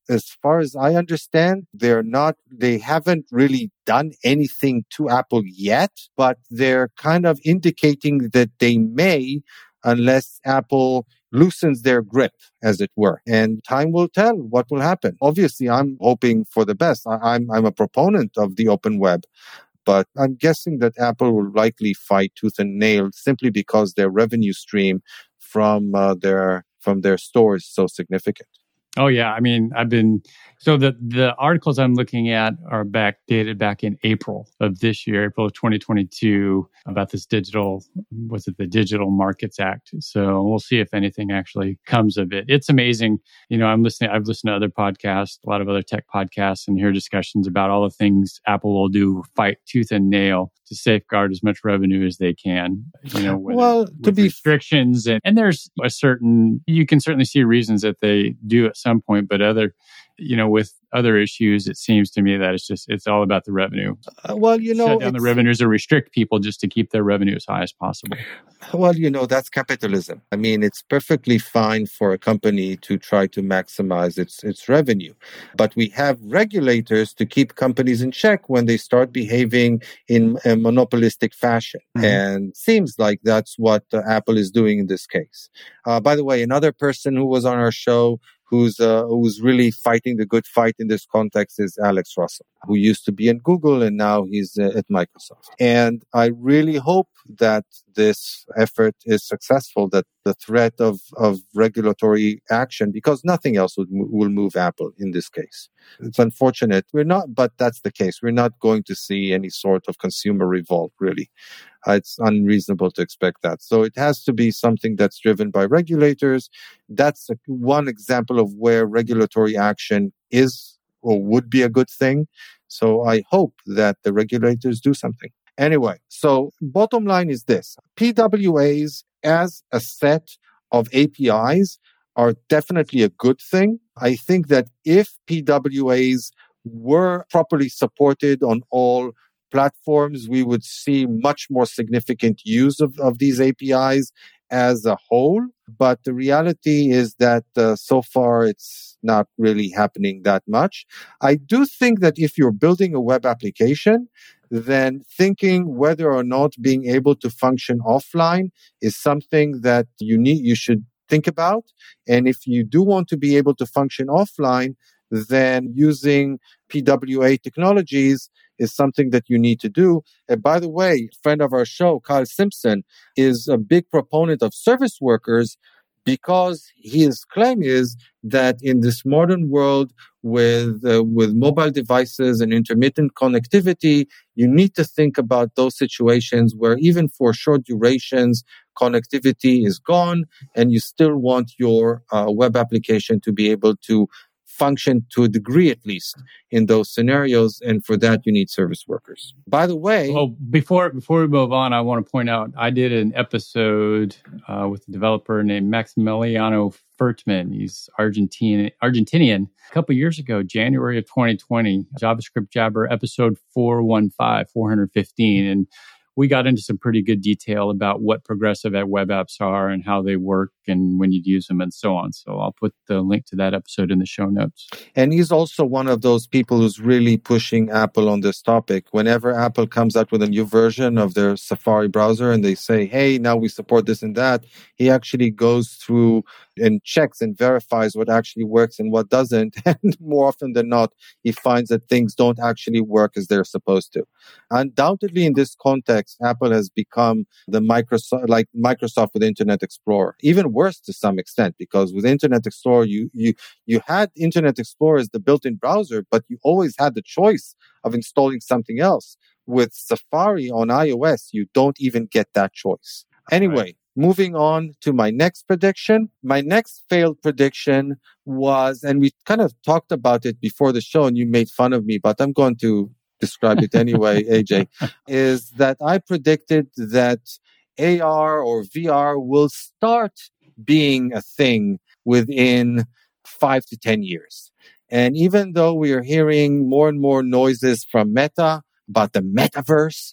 as far as I understand, they're not, they haven't really done anything to Apple yet, but they're kind of indicating that they may, unless Apple loosens their grip, as it were. And time will tell what will happen. Obviously, I'm hoping for the best. I, I'm, I'm a proponent of the open web. But I'm guessing that Apple will likely fight tooth and nail simply because their revenue stream from uh, their from their store is so significant. Oh, yeah. I mean, I've been, so the, the articles I'm looking at are back dated back in April of this year, April of twenty twenty-two, about this digital, was it the Digital Markets Act? So we'll see if anything actually comes of it. It's amazing. You know, I'm listening, I've listened to other podcasts, a lot of other tech podcasts, and hear discussions about all the things Apple will do, fight tooth and nail to safeguard as much revenue as they can, you know, with, well, to with be restrictions. And, and there's a certain, you can certainly see reasons that they do at some point, but other, you know, with other issues, it seems to me that it's just, it's all about the revenue. Uh, well, you know, shut down the revenues or restrict people just to keep their revenue as high as possible. Well, you know, that's capitalism. I mean, it's perfectly fine for a company to try to maximize its its revenue. But we have regulators to keep companies in check when they start behaving in a monopolistic fashion. Mm-hmm. And seems like that's what uh, Apple is doing in this case. Uh, by the way, another person who was on our show who's uh, who's really fighting the good fight in this context is Alex Russell, who used to be in Google and now he's uh, at Microsoft. And I really hope that this effort is successful, that the threat of, of regulatory action, because nothing else would, will move Apple in this case. It's unfortunate. We're not, but that's the case. We're not going to see any sort of consumer revolt, really. Uh, it's unreasonable to expect that. So it has to be something that's driven by regulators. That's a, one example of where regulatory action is or would be a good thing. So I hope that the regulators do something. Anyway, so bottom line is this. P W As as a set of A P Is are definitely a good thing. I think that if P W As were properly supported on all platforms, we would see much more significant use of, of these A P Is as a whole. But the reality is that uh, so far it's not really happening that much. I do think that if you're building a web application, then thinking whether or not being able to function offline is something that you need, you should think about. And if you do want to be able to function offline, then using P W A technologies is something that you need to do. And by the way, a friend of our show, Kyle Simpson, is a big proponent of service workers because his claim is that in this modern world with uh, with mobile devices and intermittent connectivity, you need to think about those situations where even for short durations, connectivity is gone and you still want your uh, web application to be able to function to a degree at least in those scenarios, and for that you need service workers. By the way, well, before before we move on, I want to point out I did an episode uh, with a developer named Maximiliano Furtman. He's Argentine Argentinian. A couple of years ago, January of twenty twenty, JavaScript Jabber episode four fifteen, four fifteen, and we got into some pretty good detail about what progressive web apps are and how they work and when you'd use them and so on. So I'll put the link to that episode in the show notes. And he's also one of those people who's really pushing Apple on this topic. Whenever Apple comes out with a new version of their Safari browser and they say, hey, now we support this and that, he actually goes through and checks and verifies what actually works and what doesn't. And more often than not, he finds that things don't actually work as they're supposed to. Undoubtedly, in this context, Apple has become the Microsoft, like Microsoft with Internet Explorer. Even worse to some extent, because with Internet Explorer, you you you had Internet Explorer as the built-in browser, but you always had the choice of installing something else. With Safari on iOS, you don't even get that choice. Anyway. Right. Moving on to my next prediction. My next failed prediction was, and we kind of talked about it before the show and you made fun of me, but I'm going to describe it anyway, A J, is that I predicted that A R or V R will start being a thing within five to ten years. And even though we are hearing more and more noises from Meta about the metaverse,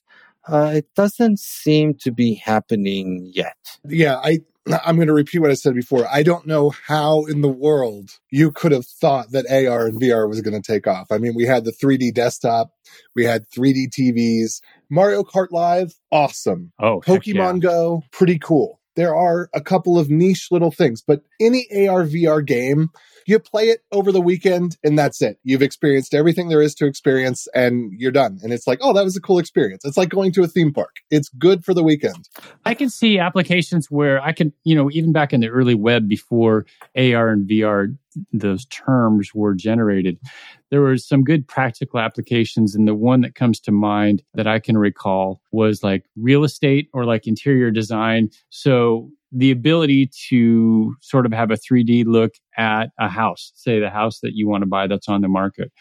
Uh, it doesn't seem to be happening yet. Yeah, I, I'm going to repeat what I said before. I don't know how in the world you could have thought that A R and V R was going to take off. I mean, we had the three D desktop, we had three D T Vs, Mario Kart Live, awesome. Oh, Pokemon yeah. Go, pretty cool. There are a couple of niche little things, but any A R V R game, you play it over the weekend and that's it. You've experienced everything there is to experience and you're done. And it's like, oh, that was a cool experience. It's like going to a theme park. It's good for the weekend. I can see applications where I can, you know, even back in the early web before A R and V R, those terms were generated, there were some good practical applications. And the one that comes to mind that I can recall was like real estate or like interior design. So the ability to sort of have a three D look at a house, say the house that you want to buy that's on the market,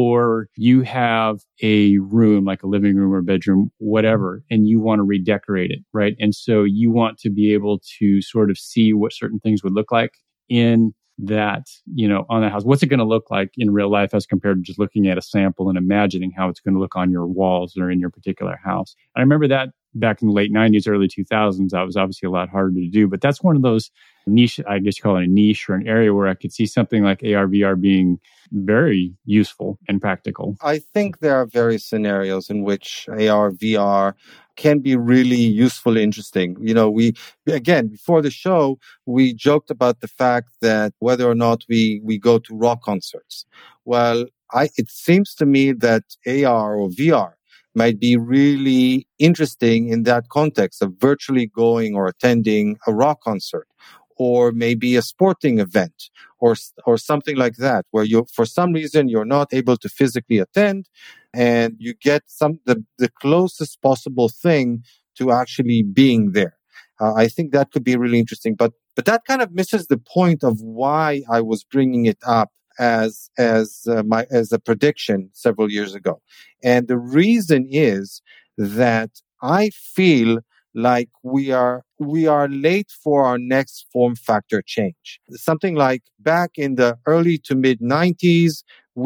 or you have a room like a living room or bedroom, whatever, and you want to redecorate it, right? And so you want to be able to sort of see what certain things would look like in that, you know, on the house. What's it going to look like in real life as compared to just looking at a sample and imagining how it's going to look on your walls or in your particular house? I remember that back in the late nineties, early two thousands, that was obviously a lot harder to do. But that's one of those niche, I guess you call it a niche or an area where I could see something like A R, V R being very useful and practical. I think there are various scenarios in which A R, V R can be really useful, interesting. You know, we, again, before the show, we joked about the fact that whether or not we, we go to rock concerts. Well, I, it seems to me that A R or V R might be really interesting in that context of virtually going or attending a rock concert, or maybe a sporting event, or or something like that, where you, for some reason, you're not able to physically attend, and you get some the, the closest possible thing to actually being there. Uh, I think that could be really interesting, but but that kind of misses the point of why I was bringing it up as as uh, my as a prediction several years ago. And the reason is that I feel like we are we are late for our next form factor change. Something like back in the early to mid nineties,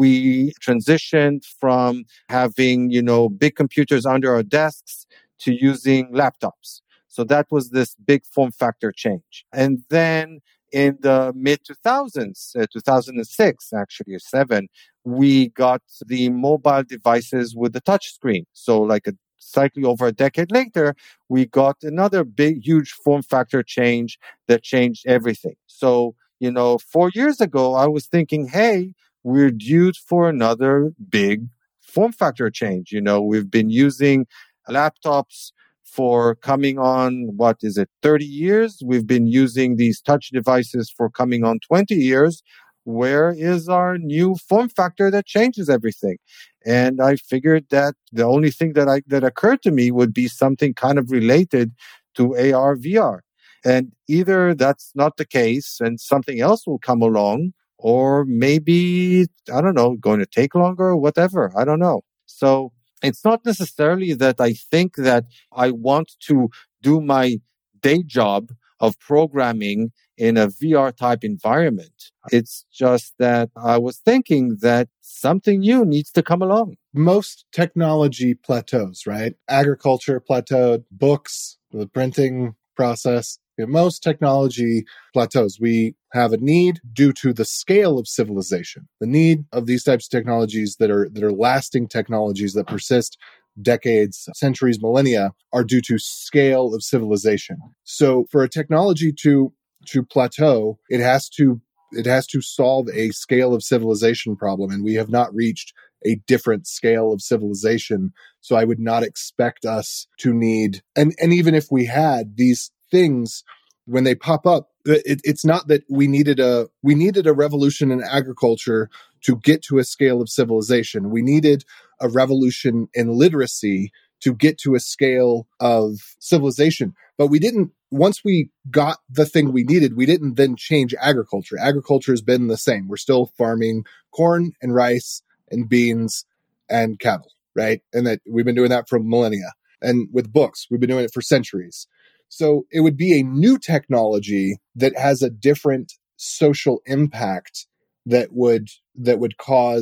we transitioned from having, you know, big computers under our desks to using laptops. So that was this big form factor change. And then in the mid two thousands, uh, two thousand six, actually, or seven, we got the mobile devices with the touch screen. So like a slightly over a decade later, we got another big, huge form factor change that changed everything. So, you know, four years ago, I was thinking, hey, we're due for another big form factor change. You know, we've been using laptops for coming on, what is it, thirty years? We've been using these touch devices for coming on twenty years. Where is our new form factor that changes everything? And I figured that the only thing that I that occurred to me would be something kind of related to A R, V R. And either that's not the case and something else will come along, or maybe, I don't know, going to take longer or whatever. I don't know. So it's not necessarily that I think that I want to do my day job of programming in a V R type environment. It's just that I was thinking that something new needs to come along. Most technology plateaus, right? Agriculture plateaued, books, the printing process. In most technology plateaus, we have a need due to the scale of civilization. The need of these types of technologies that are that are lasting technologies that persist decades, centuries, millennia, are due to scale of civilization. So for a technology to to plateau, it has to it has to solve a scale of civilization problem, and we have not reached a different scale of civilization. So I would not expect us to need, and and even if we had these things, when they pop up, it, it's not that we needed a we needed a revolution in agriculture to get to a scale of civilization. We needed a revolution in literacy to get to a scale of civilization. But we didn't, once we got the thing we needed, we didn't then change agriculture. Agriculture has been the same. We're still farming corn and rice and beans and cattle, right? And that we've been doing that for millennia. And with books, we've been doing it for centuries. So it would be a new technology that has a different social impact that would that would cause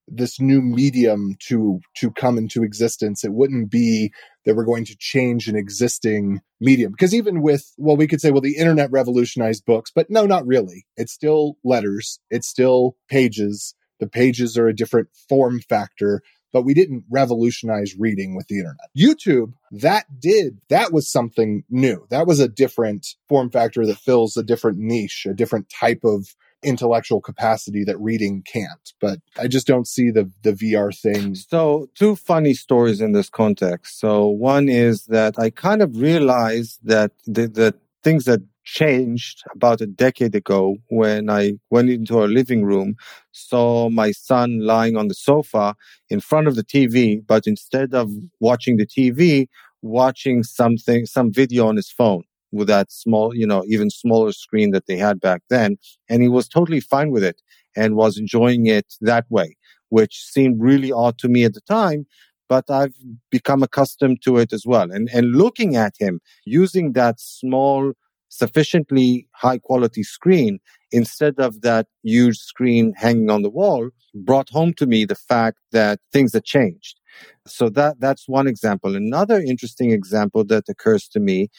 this new medium to to come into existence. It wouldn't be that we're going to change an existing medium. Because even with, well, we could say, well, the internet revolutionized books, but no, not really. It's still letters. It's still pages. The pages are a different form factor, but we didn't revolutionize reading with the internet. YouTube, that did, that was something new. That was a different form factor that fills a different niche, a different type of intellectual capacity that reading can't. But I just don't see the the V R thing. So two funny stories in this context. So one is that I kind of realized that the, the things that changed about a decade ago when I went into our living room, saw my son lying on the sofa in front of the T V, but instead of watching the T V, watching something, some video on his phone with that small, you know, even smaller screen that they had back then. And he was totally fine with it and was enjoying it that way, which seemed really odd to me at the time. But I've become accustomed to it as well. And, and looking at him using that small, sufficiently high quality screen instead of that huge screen hanging on the wall brought home to me the fact that things had changed. So that that's one example. Another interesting example that occurs to me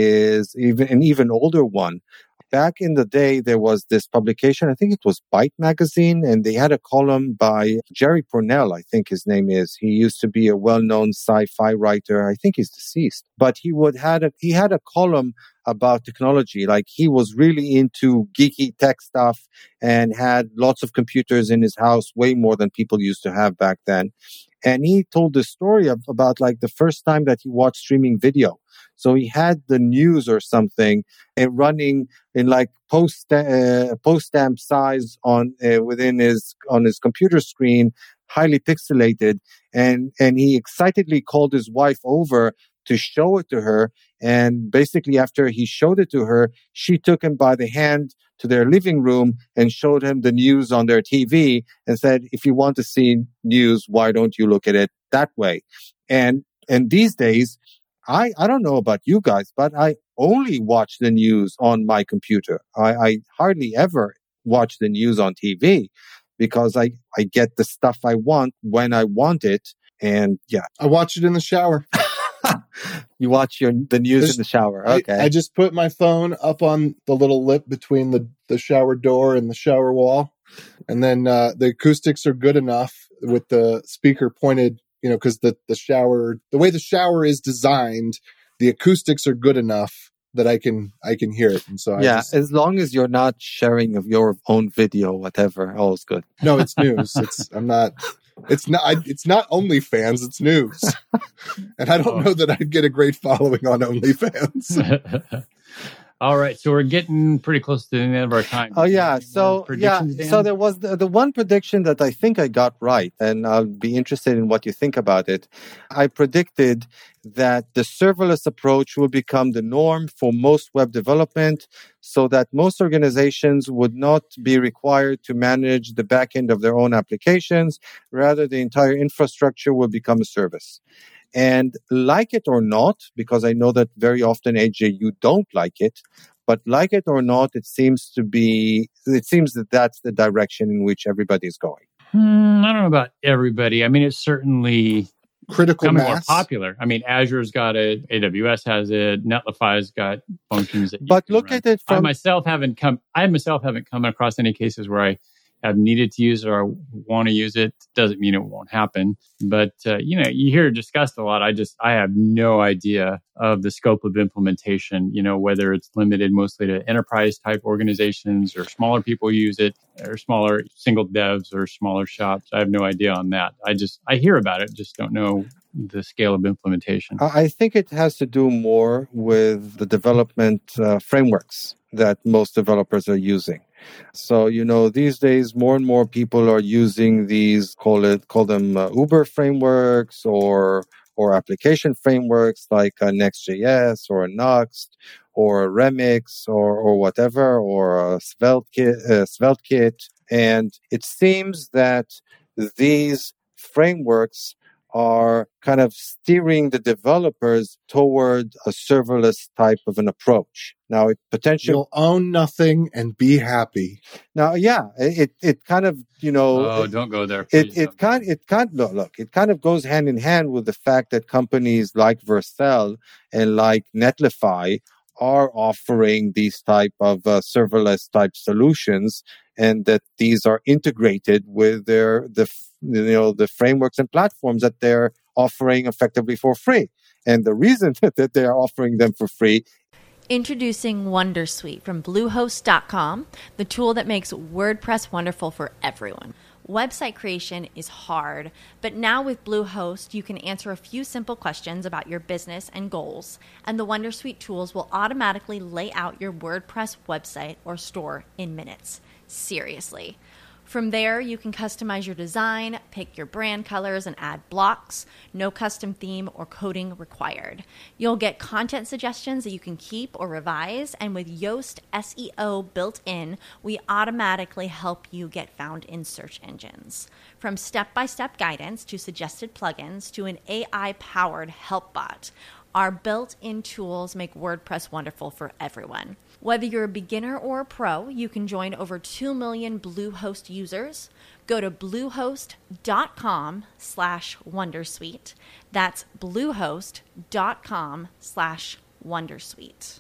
is even an even older one. Back in the day, there was this publication, I think it was Byte magazine, and they had a column by Jerry Pournelle, I think his name is. He used to be a well-known sci-fi writer. I think he's deceased. But he would had a, he had a column about technology. Like he was really into geeky tech stuff and had lots of computers in his house, way more than people used to have back then. And he told the story of, about like the first time that he watched streaming video. So he had the news or something uh, running in like post uh, post stamp size on uh, within his on his computer screen, highly pixelated, and and he excitedly called his wife over to show it to her. And basically, after he showed it to her, she took him by the hand to their living room and showed him the news on their T V and said, "If you want to see news, why don't you look at it that way?" And and these days, I, I don't know about you guys, but I only watch the news on my computer. I, I hardly ever watch the news on T V because I, I get the stuff I want when I want it. And yeah. I watch it in the shower. You watch your the news There's, in the shower. Okay. I, I just put my phone up on the little lip between the, the shower door and the shower wall. And then uh, the acoustics are good enough with the speaker pointed, you know, because the, the shower, the way the shower is designed, the acoustics are good enough that I can I can hear it. And so I yeah, just, as long as you're not sharing of your own video, whatever, all's good. No, it's news. It's I'm not. It's not. I, it's not OnlyFans. It's news, and I don't know that I'd get a great following on OnlyFans. All right, so we're getting pretty close to the end of our time. Oh yeah, so yeah, Dan? so there was the, the one prediction that I think I got right, and I'll be interested in what you think about it. I predicted that the serverless approach will become the norm for most web development, so that most organizations would not be required to manage the back end of their own applications. Rather, the entire infrastructure will become a service. And like it or not, because I know that very often, A J, you don't like it, but like it or not, it seems to be, it seems that that's the direction in which everybody's going. Hmm, I don't know about everybody. I mean, it's certainly critical becoming mass. More popular. I mean, Azure's got it, A W S has it, Netlify's got functions that you But can look run. at it from... I myself haven't come, I myself haven't come across any cases where I have needed to use it or I want to use it. Doesn't mean it won't happen. But, uh, you know, you hear it discussed a lot. I just, I have no idea of the scope of implementation, you know, whether it's limited mostly to enterprise type organizations or smaller people use it or smaller single devs or smaller shops. I have no idea on that. I just, I hear about it, just don't know the scale of implementation. I think it has to do more with the development uh, frameworks that most developers are using. So, you know, these days, more and more people are using these, call it, call them uh, Uber frameworks or or application frameworks like uh, Next.js or Nuxt or Remix or, or whatever, or uh, SvelteKit, uh, SvelteKit. And it seems that these frameworks are kind of steering the developers toward a serverless type of an approach. Now, it potentially you'll own nothing and be happy. Now, yeah, it it kind of you know. Oh, it, don't go there. It it kind it kind no, look it kind of goes hand in hand with the fact that companies like Vercel and like Netlify are offering these type of uh, serverless type solutions, and that these are integrated with their the you know the frameworks and platforms that they're offering effectively for free. And the reason that they are offering them for free. Introducing Wondersuite from Bluehost dot com, the tool that makes WordPress wonderful for everyone. Website creation is hard, but now with Bluehost, you can answer a few simple questions about your business and goals, and the Wondersuite tools will automatically lay out your WordPress website or store in minutes. Seriously. From there, you can customize your design, pick your brand colors, and add blocks. No custom theme or coding required. You'll get content suggestions that you can keep or revise, and with Yoast S E O built in, we automatically help you get found in search engines. From step-by-step guidance to suggested plugins to an A I-powered help bot, our built-in tools make WordPress wonderful for everyone. Whether you're a beginner or a pro, you can join over two million Bluehost users. Go to bluehost.com slash Wondersuite. That's bluehost.com slash Wondersuite.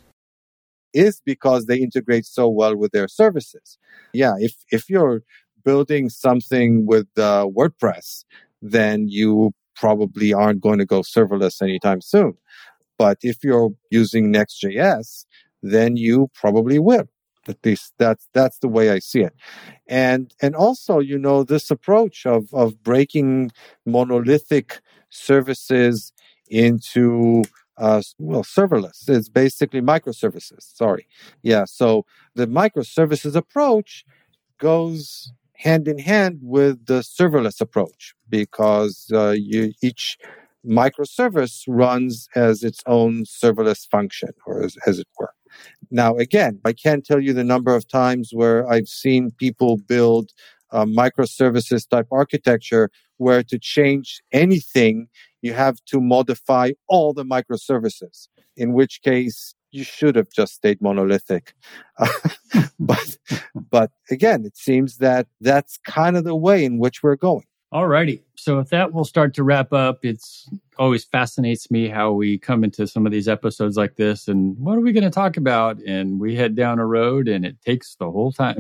Is because they integrate so well with their services. Yeah, if if you're building something with uh, WordPress, then you probably aren't going to go serverless anytime soon. But if you're using Next.js, then you probably will. At least that's that's the way I see it. And and also, you know, this approach of of breaking monolithic services into uh, well, serverless. It's basically microservices. Sorry. Yeah. So the microservices approach goes hand in hand with the serverless approach because uh, you each microservice runs as its own serverless function, or as, as it were. Now, again, I can't tell you the number of times where I've seen people build a microservices type architecture where to change anything, you have to modify all the microservices, in which case you should have just stayed monolithic. but, but again, it seems that that's kind of the way in which we're going. All righty. So with that, we'll start to wrap up. It's always fascinates me how we come into some of these episodes like this and what are we going to talk about? And we head down a road and it takes the whole time.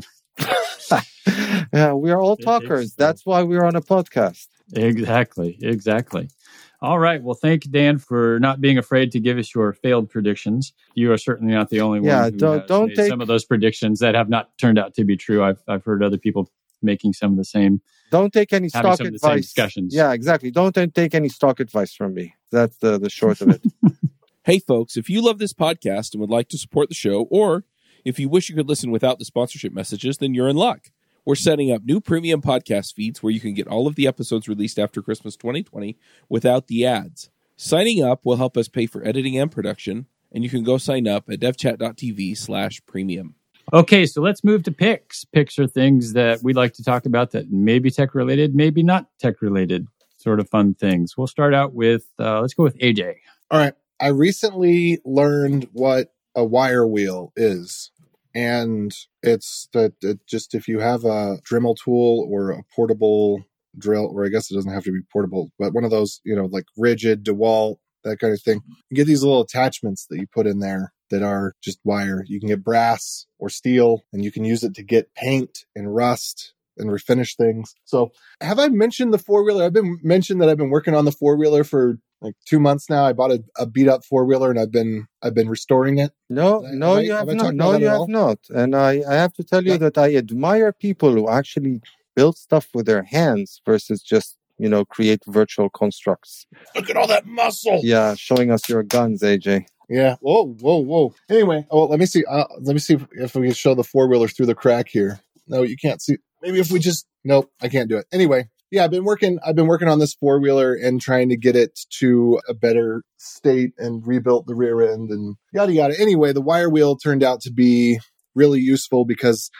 Yeah, we are all talkers. That's why we're on a podcast. Exactly. Exactly. All right. Well, thank you, Dan, for not being afraid to give us your failed predictions. You are certainly not the only one yeah, who don't, has don't made take... some of those predictions that have not turned out to be true. I've I've heard other people making some of the same. Don't take any stock some of the advice. same discussions. Yeah, exactly. Don't take any stock advice from me. That's the, the short of it. Hey, folks, if you love this podcast and would like to support the show, or if you wish you could listen without the sponsorship messages, then you're in luck. We're setting up new premium podcast feeds where you can get all of the episodes released after Christmas twenty twenty without the ads. Signing up will help us pay for editing and production, and you can go sign up at devchat.tv slash premium. Okay, so let's move to picks. Picks are things that we like to talk about that may be tech-related, maybe not tech-related, sort of fun things. We'll start out with, uh, let's go with A J. All right. I recently learned what a wire wheel is. And it's that it just if you have a Dremel tool or a portable drill, or I guess it doesn't have to be portable, but one of those, you know, like rigid, DeWalt, that kind of thing, you get these little attachments that you put in there that are just wire. You can get brass or steel, and you can use it to get paint and rust and refinish things. So have I mentioned the four-wheeler? I've been mentioned that I've been working on the four-wheeler for like two months now. I bought a, a beat up four wheeler and I've been I've been restoring it. No, I, no, have you I, have, have not. No, you have all? not. And I, I have to tell you yeah. that I admire people who actually build stuff with their hands versus just, you know, create virtual constructs. Look at all that muscle. Yeah, showing us your guns, A J. Yeah. Whoa, whoa, whoa. Anyway, oh, let me see. Uh, let me see if, if we can show the four wheeler through the crack here. No, you can't see. Maybe if we just nope, I can't do it. Anyway. Yeah, I've been working. I've been working on this four wheeler and trying to get it to a better state and rebuilt the rear end and yada yada. Anyway, the wire wheel turned out to be really useful because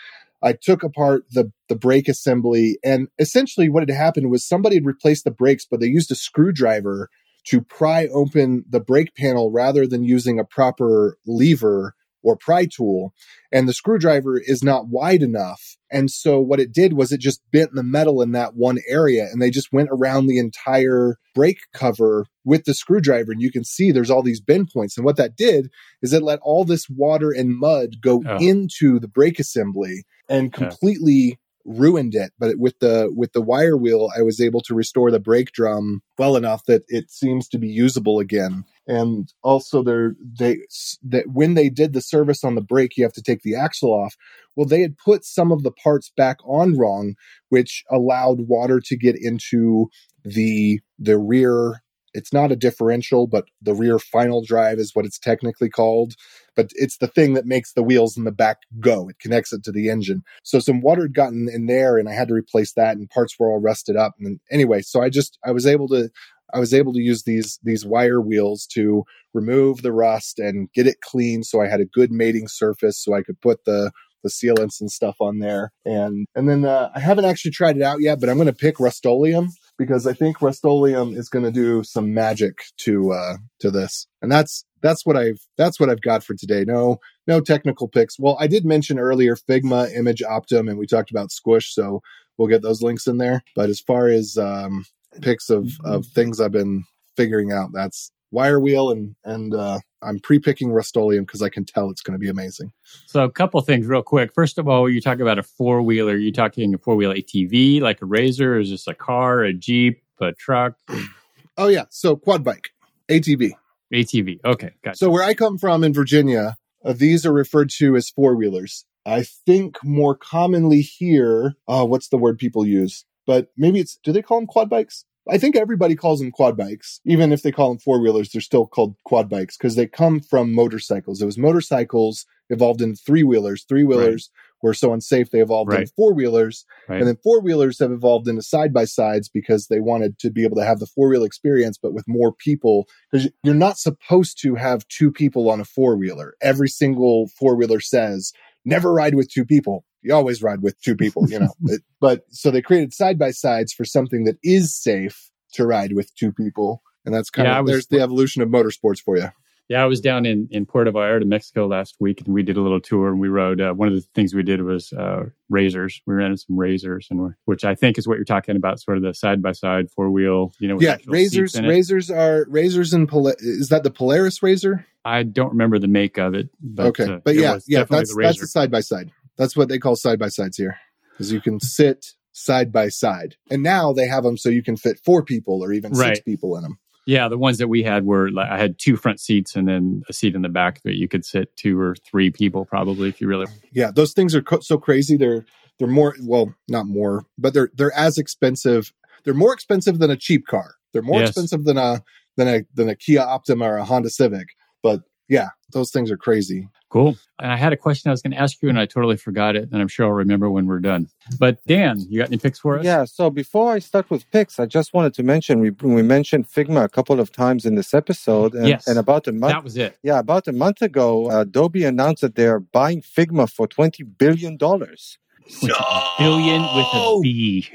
I took apart the, the brake assembly, and essentially what had happened was somebody had replaced the brakes, but they used a screwdriver to pry open the brake panel rather than using a proper lever or pry tool. And the screwdriver is not wide enough. And so what it did was it just bent the metal in that one area, and they just went around the entire brake cover with the screwdriver. And you can see there's all these bend points. And what that did is it let all this water and mud go Oh. into the brake assembly and completely ruined it. But with the with the wire wheel, I was able to restore the brake drum well enough that it seems to be usable again. And also, they're, they that when they did the service on the brake, you have to take the axle off. Well, they had put some of the parts back on wrong, which allowed water to get into the the rear. It's not a differential, but the rear final drive is what it's technically called. But it's the thing that makes the wheels in the back go. It connects it to the engine. So some water had gotten in there, and I had to replace that, and parts were all rusted up. And anyway, so I just I was able to I was able to use these these wire wheels to remove the rust and get it clean, so I had a good mating surface, so I could put the the sealants and stuff on there. And and then uh, I haven't actually tried it out yet, but I'm going to pick Rust-Oleum because I think Rust-Oleum is going to do some magic to uh, to this. And that's that's what I've that's what I've got for today. No no technical picks. Well, I did mention earlier Figma, Image Optum, and we talked about Squish, so we'll get those links in there. But as far as um, picks of of things I've been figuring out, that's wire wheel, and and uh, I'm pre-picking Rust-Oleum because I can tell it's going to be amazing. So a couple things real quick. First of all, you talk about a four-wheeler. Are you talking a four-wheel A T V, like a Razor? Or is this a car, a Jeep, a truck? Oh, yeah. So quad bike, A T V. A T V. Okay, gotcha. So where I come from in Virginia, uh, these are referred to as four-wheelers. I think more commonly here, uh, what's the word people use? But maybe it's, do they call them quad bikes? I think everybody calls them quad bikes. Even if they call them four-wheelers, they're still called quad bikes because they come from motorcycles. It was motorcycles evolved into three-wheelers. Three-wheelers right. were so unsafe, they evolved right. into four-wheelers. Right. And then four-wheelers have evolved into side-by-sides because they wanted to be able to have the four-wheel experience, but with more people. Because you're not supposed to have two people on a four-wheeler. Every single four-wheeler says, never ride with two people. You always ride with two people, you know. but, but so they created side-by-sides for something that is safe to ride with two people. And that's kind yeah, of, was, there's the evolution of motorsports for you. Yeah, I was down in, in Puerto Vallarta, Mexico last week, and we did a little tour, and we rode, uh, one of the things we did was uh, Razors. We rented some Razors, and we're, which I think is what you're talking about, sort of the side-by-side, four-wheel, you know. With yeah, Razors, Razors are, Razors and, Pol- is that the Polaris Razor? I don't remember the make of it. But, okay, uh, but yeah, yeah, that's, that's the side-by-side. That's what they call side-by-sides here, because you can sit side by side. And now they have them so you can fit four people or even right. six people in them. Yeah, the ones that we had were, like, I had two front seats and then a seat in the back that you could sit two or three people probably if you really. Yeah, those things are co- so crazy. They're they're more, well, not more, but they're they're as expensive. They're more expensive than a cheap car. They're more yes. expensive than a than a than a Kia Optima or a Honda Civic. But yeah, those things are crazy. Cool. And I had a question I was going to ask you, and I totally forgot it. And I'm sure I'll remember when we're done. But Dan, you got any picks for us? Yeah. So before I start with picks, I just wanted to mention we we mentioned Figma a couple of times in this episode. And, yes. And about a month. That was it. Yeah. About a month ago, Adobe announced that they are buying Figma for twenty billion dollars. No! Billion with a B.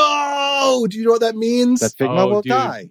No! Do you know what that means? That Figma oh, will dude. die.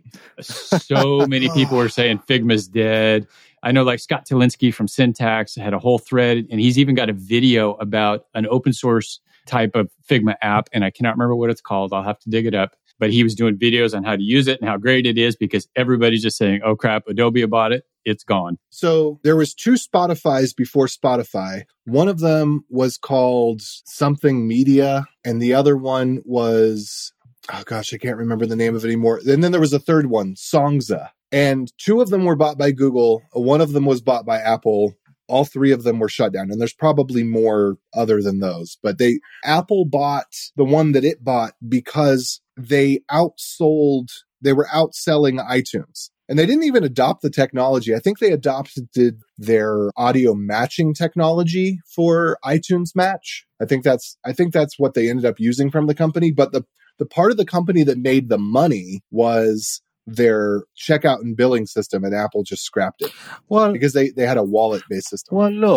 So many people were saying Figma's dead. I know, like, Scott Tilinsky from Syntax had a whole thread, and he's even got a video about an open source type of Figma app, and I cannot remember what it's called. I'll have to dig it up. But he was doing videos on how to use it and how great it is because everybody's just saying, oh, crap, Adobe bought it. It's gone. So there was two Spotifys before Spotify. One of them was called Something Media, and the other one was, oh, gosh, I can't remember the name of it anymore. And then there was a third one, Songza. And two of them were bought by Google. One of them was bought by Apple. All three of them were shut down. And there's probably more other than those. But they Apple bought the one that it bought because they outsold, they were outselling iTunes. And they didn't even adopt the technology. I think they adopted their audio matching technology for iTunes Match. I think that's I think that's what they ended up using from the company. But the, the part of the company that made the money was their checkout and billing system, and Apple just scrapped it. Well, because they, they had a wallet-based system. Well, look,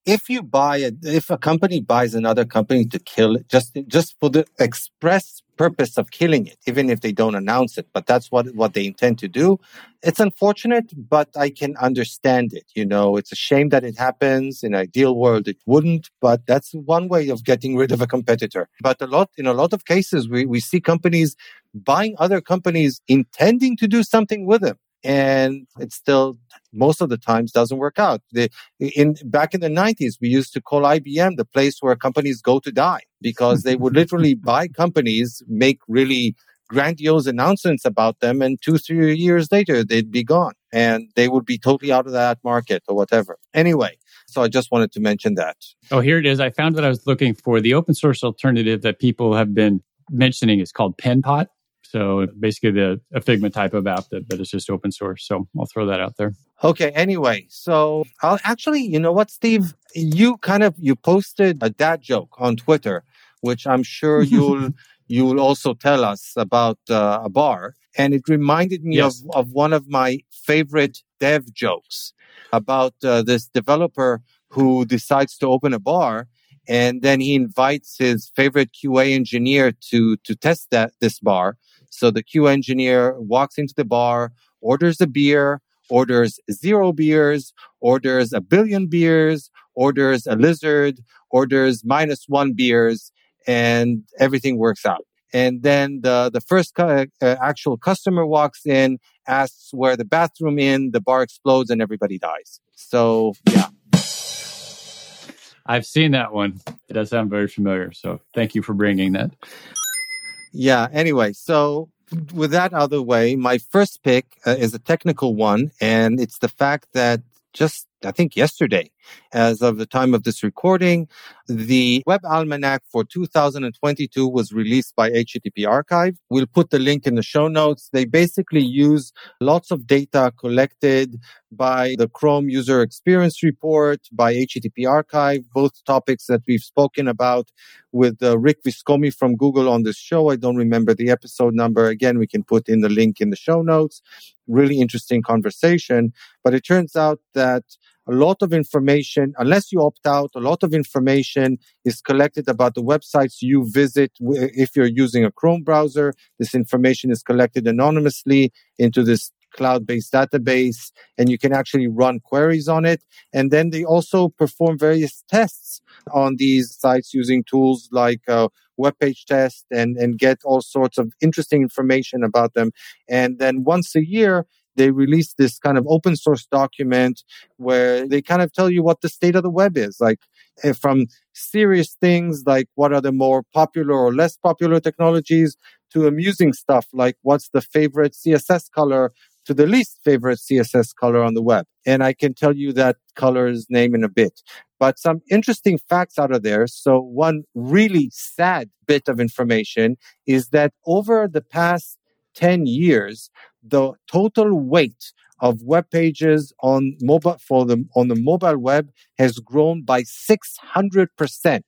if you buy a, if a company buys another company to kill it, just, just for the express purpose of killing it, even if they don't announce it, but that's what, what they intend to do. It's unfortunate, but I can understand it. You know, it's a shame that it happens. In an ideal world, it wouldn't, but that's one way of getting rid of a competitor. But a lot, in a lot of cases, we, we see companies buying other companies intending to do something with them. And it still, most of the times, doesn't work out. The, in back in the nineties, we used to call I B M the place where companies go to die, because they would literally buy companies, make really grandiose announcements about them, and two, three years later, they'd be gone, and they would be totally out of that market or whatever. Anyway, so I just wanted to mention that. Oh, here it is. I found what I was looking for. The open source alternative that people have been mentioning is called PenPot. So basically the a Figma type of app, that, but it's just open source. So I'll throw that out there. Okay. Anyway, so I'll actually, you know what, Steve, you kind of, you posted a dad joke on Twitter, which I'm sure you'll, you'll also tell us about uh, a bar. And it reminded me yes. of, of one of my favorite dev jokes about uh, this developer who decides to open a bar. And then he invites his favorite Q A engineer to, to test that this bar. So the Q A engineer walks into the bar, orders a beer, orders zero beers, orders a billion beers, orders a lizard, orders minus one beers, and everything works out. And then the, the first cu- uh, actual customer walks in, asks where the bathroom in, the bar explodes, and everybody dies. So, yeah. I've seen that one. It does sound very familiar. So thank you for bringing that. Yeah. Anyway, so with that out of the way, my first pick uh, is a technical one. And it's the fact that just, I think yesterday, as of the time of this recording, the Web Almanac for two thousand twenty-two was released by H T T P Archive. We'll put the link in the show notes. They basically use lots of data collected by the Chrome User Experience Report, by H T T P Archive, both topics that we've spoken about with uh, Rick Viscomi from Google on this show. I don't remember the episode number. Again, we can put in the link in the show notes. Really interesting conversation. But it turns out that a lot of information, unless you opt out, a lot of information is collected about the websites you visit. If you're using a Chrome browser, this information is collected anonymously into this cloud-based database, and you can actually run queries on it. And then they also perform various tests on these sites using tools like uh, web page test and, and get all sorts of interesting information about them. And then once a year, they release this kind of open source document where they kind of tell you what the state of the web is, like from serious things like what are the more popular or less popular technologies to amusing stuff like what's the favorite C S S color to the least favorite C S S color on the web. And I can tell you that color's name in a bit. But some interesting facts out of there. So one really sad bit of information is that over the past ten years, the total weight of web pages on mobile for the on the mobile web has grown by six hundred percent.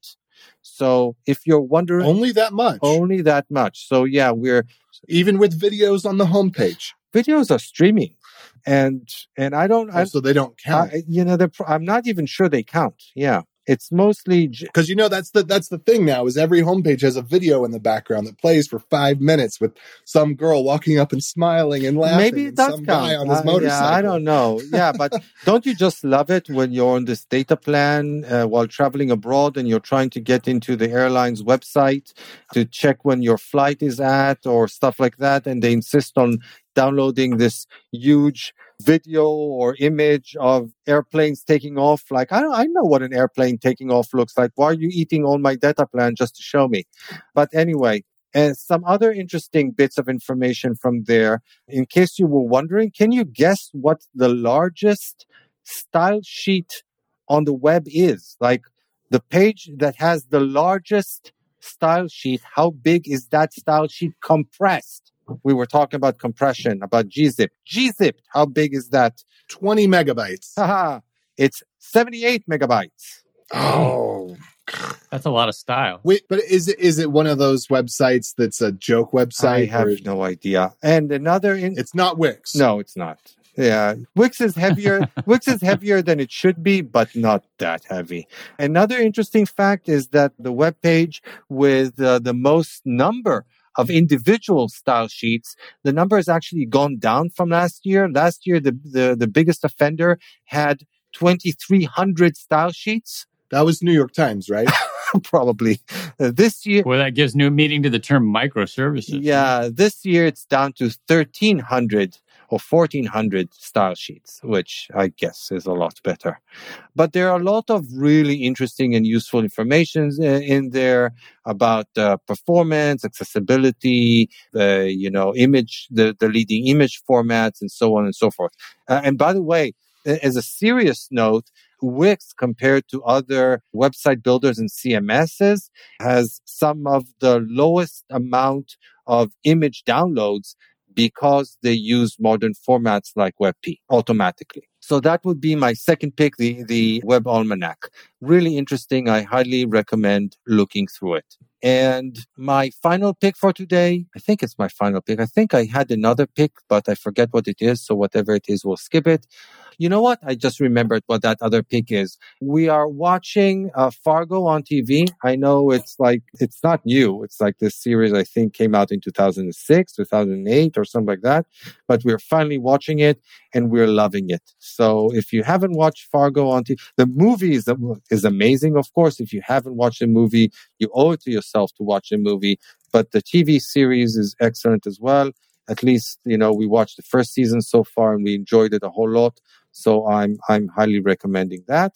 So if you're wondering, only that much, only that much. So yeah, we're even with videos on the homepage. Videos are streaming, and and I don't. Oh, I, so they don't count. I, you know, I'm not even sure they count. Yeah. It's mostly because, you know, that's the that's the thing now is every homepage has a video in the background that plays for five minutes with some girl walking up and smiling and laughing. Maybe it does some count. Guy on his uh, motorcycle. Yeah, I don't know. Yeah, but don't you just love it when you're on this data plan uh, while traveling abroad and you're trying to get into the airline's website to check when your flight is at or stuff like that, and they insist on downloading this huge video or image of airplanes taking off. Like, I don't, I know what an airplane taking off looks like. Why are you eating all my data plan just to show me? But anyway, and some other interesting bits of information from there. In case you were wondering, can you guess what the largest style sheet on the web is? Like the page that has the largest style sheet, how big is that style sheet compressed? We were talking about compression, about gzip. Gzip, how big is that? twenty megabytes. Haha, it's seventy-eight megabytes. Oh, that's a lot of style. Wait, but is it is it one of those websites that's a joke website? I have or... no idea. And another, in... it's not Wix. No, it's not. Yeah, Wix is heavier. Wix is heavier than it should be, but not that heavy. Another interesting fact is that the web page with uh, the most number of individual style sheets, the number has actually gone down from last year. Last year, the the, the biggest offender had twenty-three hundred style sheets. That was New York Times, right? Probably. Uh, this year... Well, that gives new meaning to the term microservices. Yeah, this year it's down to thirteen hundred or fourteen hundred style sheets, which I guess is a lot better. But there are a lot of really interesting and useful information in there about uh, performance, accessibility, uh, you know, image, the, the leading image formats, and so on and so forth. Uh, and by the way, as a serious note, Wix, compared to other website builders and C M Ss, has some of the lowest amount of image downloads because they use modern formats like WebP automatically. So that would be my second pick, the, the Web Almanac. Really interesting. I highly recommend looking through it. And my final pick for today, I think it's my final pick. I think I had another pick, but I forget what it is. So whatever it is, we'll skip it. You know what? I just remembered what that other pick is. We are watching uh, Fargo on T V. I know it's like, it's not new. It's like this series, I think, came out in two thousand six, two thousand eight or something like that. But we're finally watching it and we're loving it. So if you haven't watched Fargo on T V, the movie is, is amazing, of course. If you haven't watched the movie, you owe it to yourself to watch the movie. But the T V series is excellent as well. At least, you know, we watched the first season so far and we enjoyed it a whole lot. So I'm I'm highly recommending that.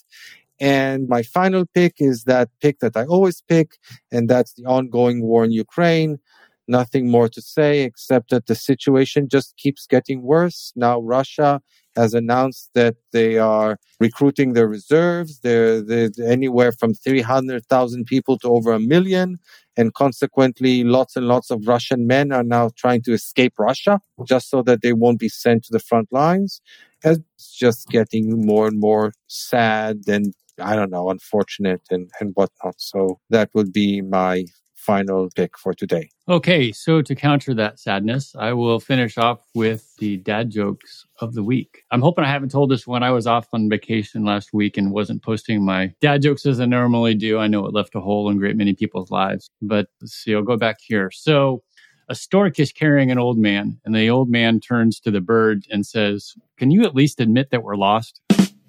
And my final pick is that pick that I always pick, and that's the ongoing war in Ukraine. Nothing more to say except that the situation just keeps getting worse. Now Russia has announced that they are recruiting their reserves. They're, they're anywhere from three hundred thousand people to over a million. And consequently, lots and lots of Russian men are now trying to escape Russia just so that they won't be sent to the front lines. It's just getting more and more sad and, I don't know, unfortunate and, and whatnot. So that would be my final pick for today. Okay, so to counter that sadness, I will finish off with the dad jokes of the week. I'm hoping I haven't told this one. I was off on vacation last week and wasn't posting my dad jokes as I normally do. I know it left a hole in a great many people's lives, but let's see, I'll go back here. So a stork is carrying an old man, and the old man turns to the bird and says, "Can you at least admit that we're lost?"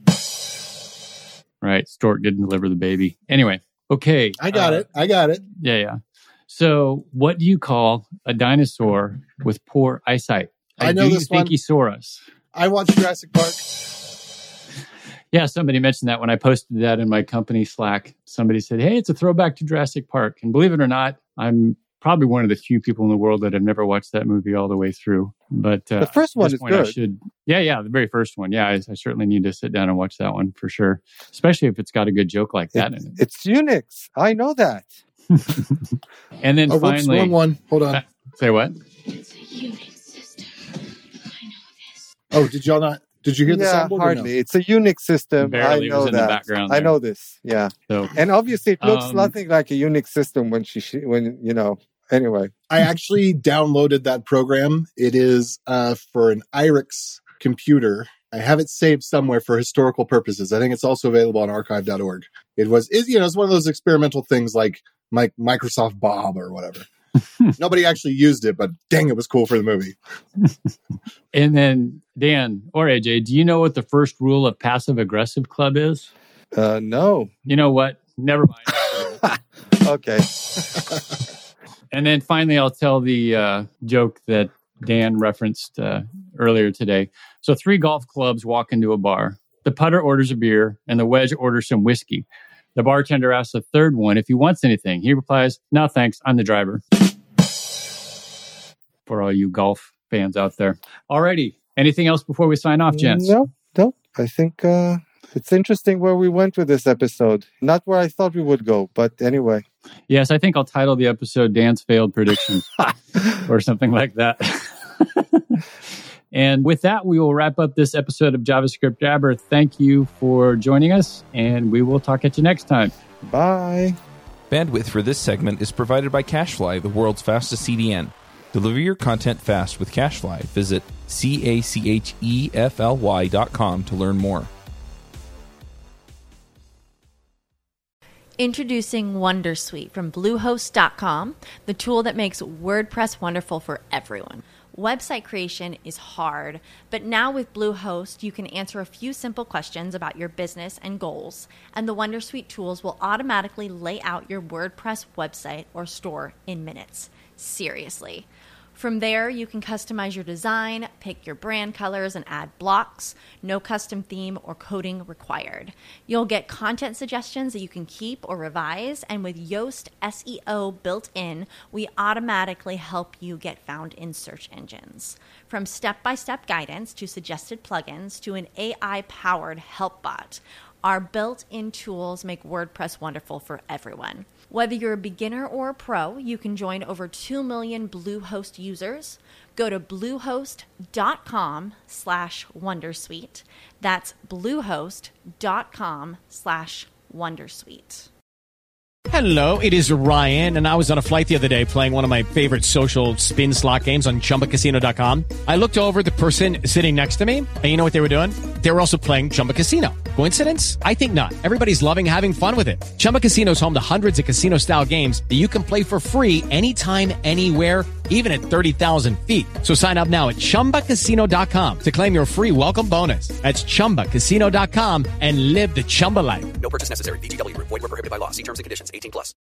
Right, stork didn't deliver the baby. Anyway, okay. I got uh, it. I got it. Yeah, yeah. So what do you call a dinosaur with poor eyesight? Like, I know do this you one. Thinkosaurus? I watched Jurassic Park. Yeah, somebody mentioned that when I posted that in my company Slack. Somebody said, hey, it's a throwback to Jurassic Park. And believe it or not, I'm probably one of the few people in the world that have never watched that movie all the way through. But uh, the first one is point, good. I should, yeah, yeah, the very first one. Yeah, I, I certainly need to sit down and watch that one for sure, especially if it's got a good joke like that it's, in it. It's Unix. I know that. And then oh, finally... whoops, wrong one. Hold on. Uh, say what? It's a Unix system. I know this. Oh, did y'all not... Did you hear the yeah, soundboard? hardly. No? It's a Unix system. Barely I know was in that. The background I there. know this. Yeah. So, and obviously, it looks um, nothing like a Unix system when she, when you know. Anyway, I actually downloaded that program. It is uh, for an I R I X computer. I have it saved somewhere for historical purposes. I think it's also available on archive dot org. It was, it, you know, it's one of those experimental things like like Microsoft Bob or whatever. Nobody actually used it, but dang, it was cool for the movie. And then, Dan or A J, do you know what the first rule of Passive Aggressive Club is? Uh, no. You know what? Never mind. Okay. And then finally, I'll tell the uh, joke that Dan referenced uh, earlier today. So three golf clubs walk into a bar. The putter orders a beer, and the wedge orders some whiskey. The bartender asks the third one if he wants anything. He replies, no, thanks. I'm the driver. For all you golf fans out there. Alrighty. Anything else before we sign off, gents? No, no. I think uh, it's interesting where we went with this episode. Not where I thought we would go, but anyway. Yes, I think I'll title the episode Dan's Failed Predictions or something like that. And with that, we will wrap up this episode of JavaScript Jabber. Thank you for joining us, and we will talk at you next time. Bye. Bandwidth for this segment is provided by CacheFly, the world's fastest C D N. Deliver your content fast with CacheFly. Visit C A C H E F L Y dot com to learn more. Introducing Wondersuite from Bluehost dot com, the tool that makes WordPress wonderful for everyone. Website creation is hard, but now with Bluehost, you can answer a few simple questions about your business and goals, and the Wondersuite tools will automatically lay out your WordPress website or store in minutes. Seriously. From there, you can customize your design, pick your brand colors, and add blocks. No custom theme or coding required. You'll get content suggestions that you can keep or revise, and with Yoast S E O built in, we automatically help you get found in search engines. From step-by-step guidance to suggested plugins to an A I-powered help bot, our built-in tools make WordPress wonderful for everyone. Whether you're a beginner or a pro, you can join over two million Bluehost users. Go to bluehost.com slash wondersuite. That's bluehost.com slash wondersuite. Hello, it is Ryan, and I was on a flight the other day playing one of my favorite social spin slot games on Chumba Casino dot com. I looked over at the person sitting next to me, and you know what they were doing? They were also playing Chumba Casino. Coincidence? I think not. Everybody's loving having fun with it. Chumba Casino is home to hundreds of casino-style games that you can play for free anytime, anywhere, even at thirty thousand feet. So sign up now at Chumba Casino dot com to claim your free welcome bonus. That's Chumba Casino dot com and live the Chumba life. No purchase necessary. V G W. Void where prohibited by law. See terms and conditions. eighteen plus.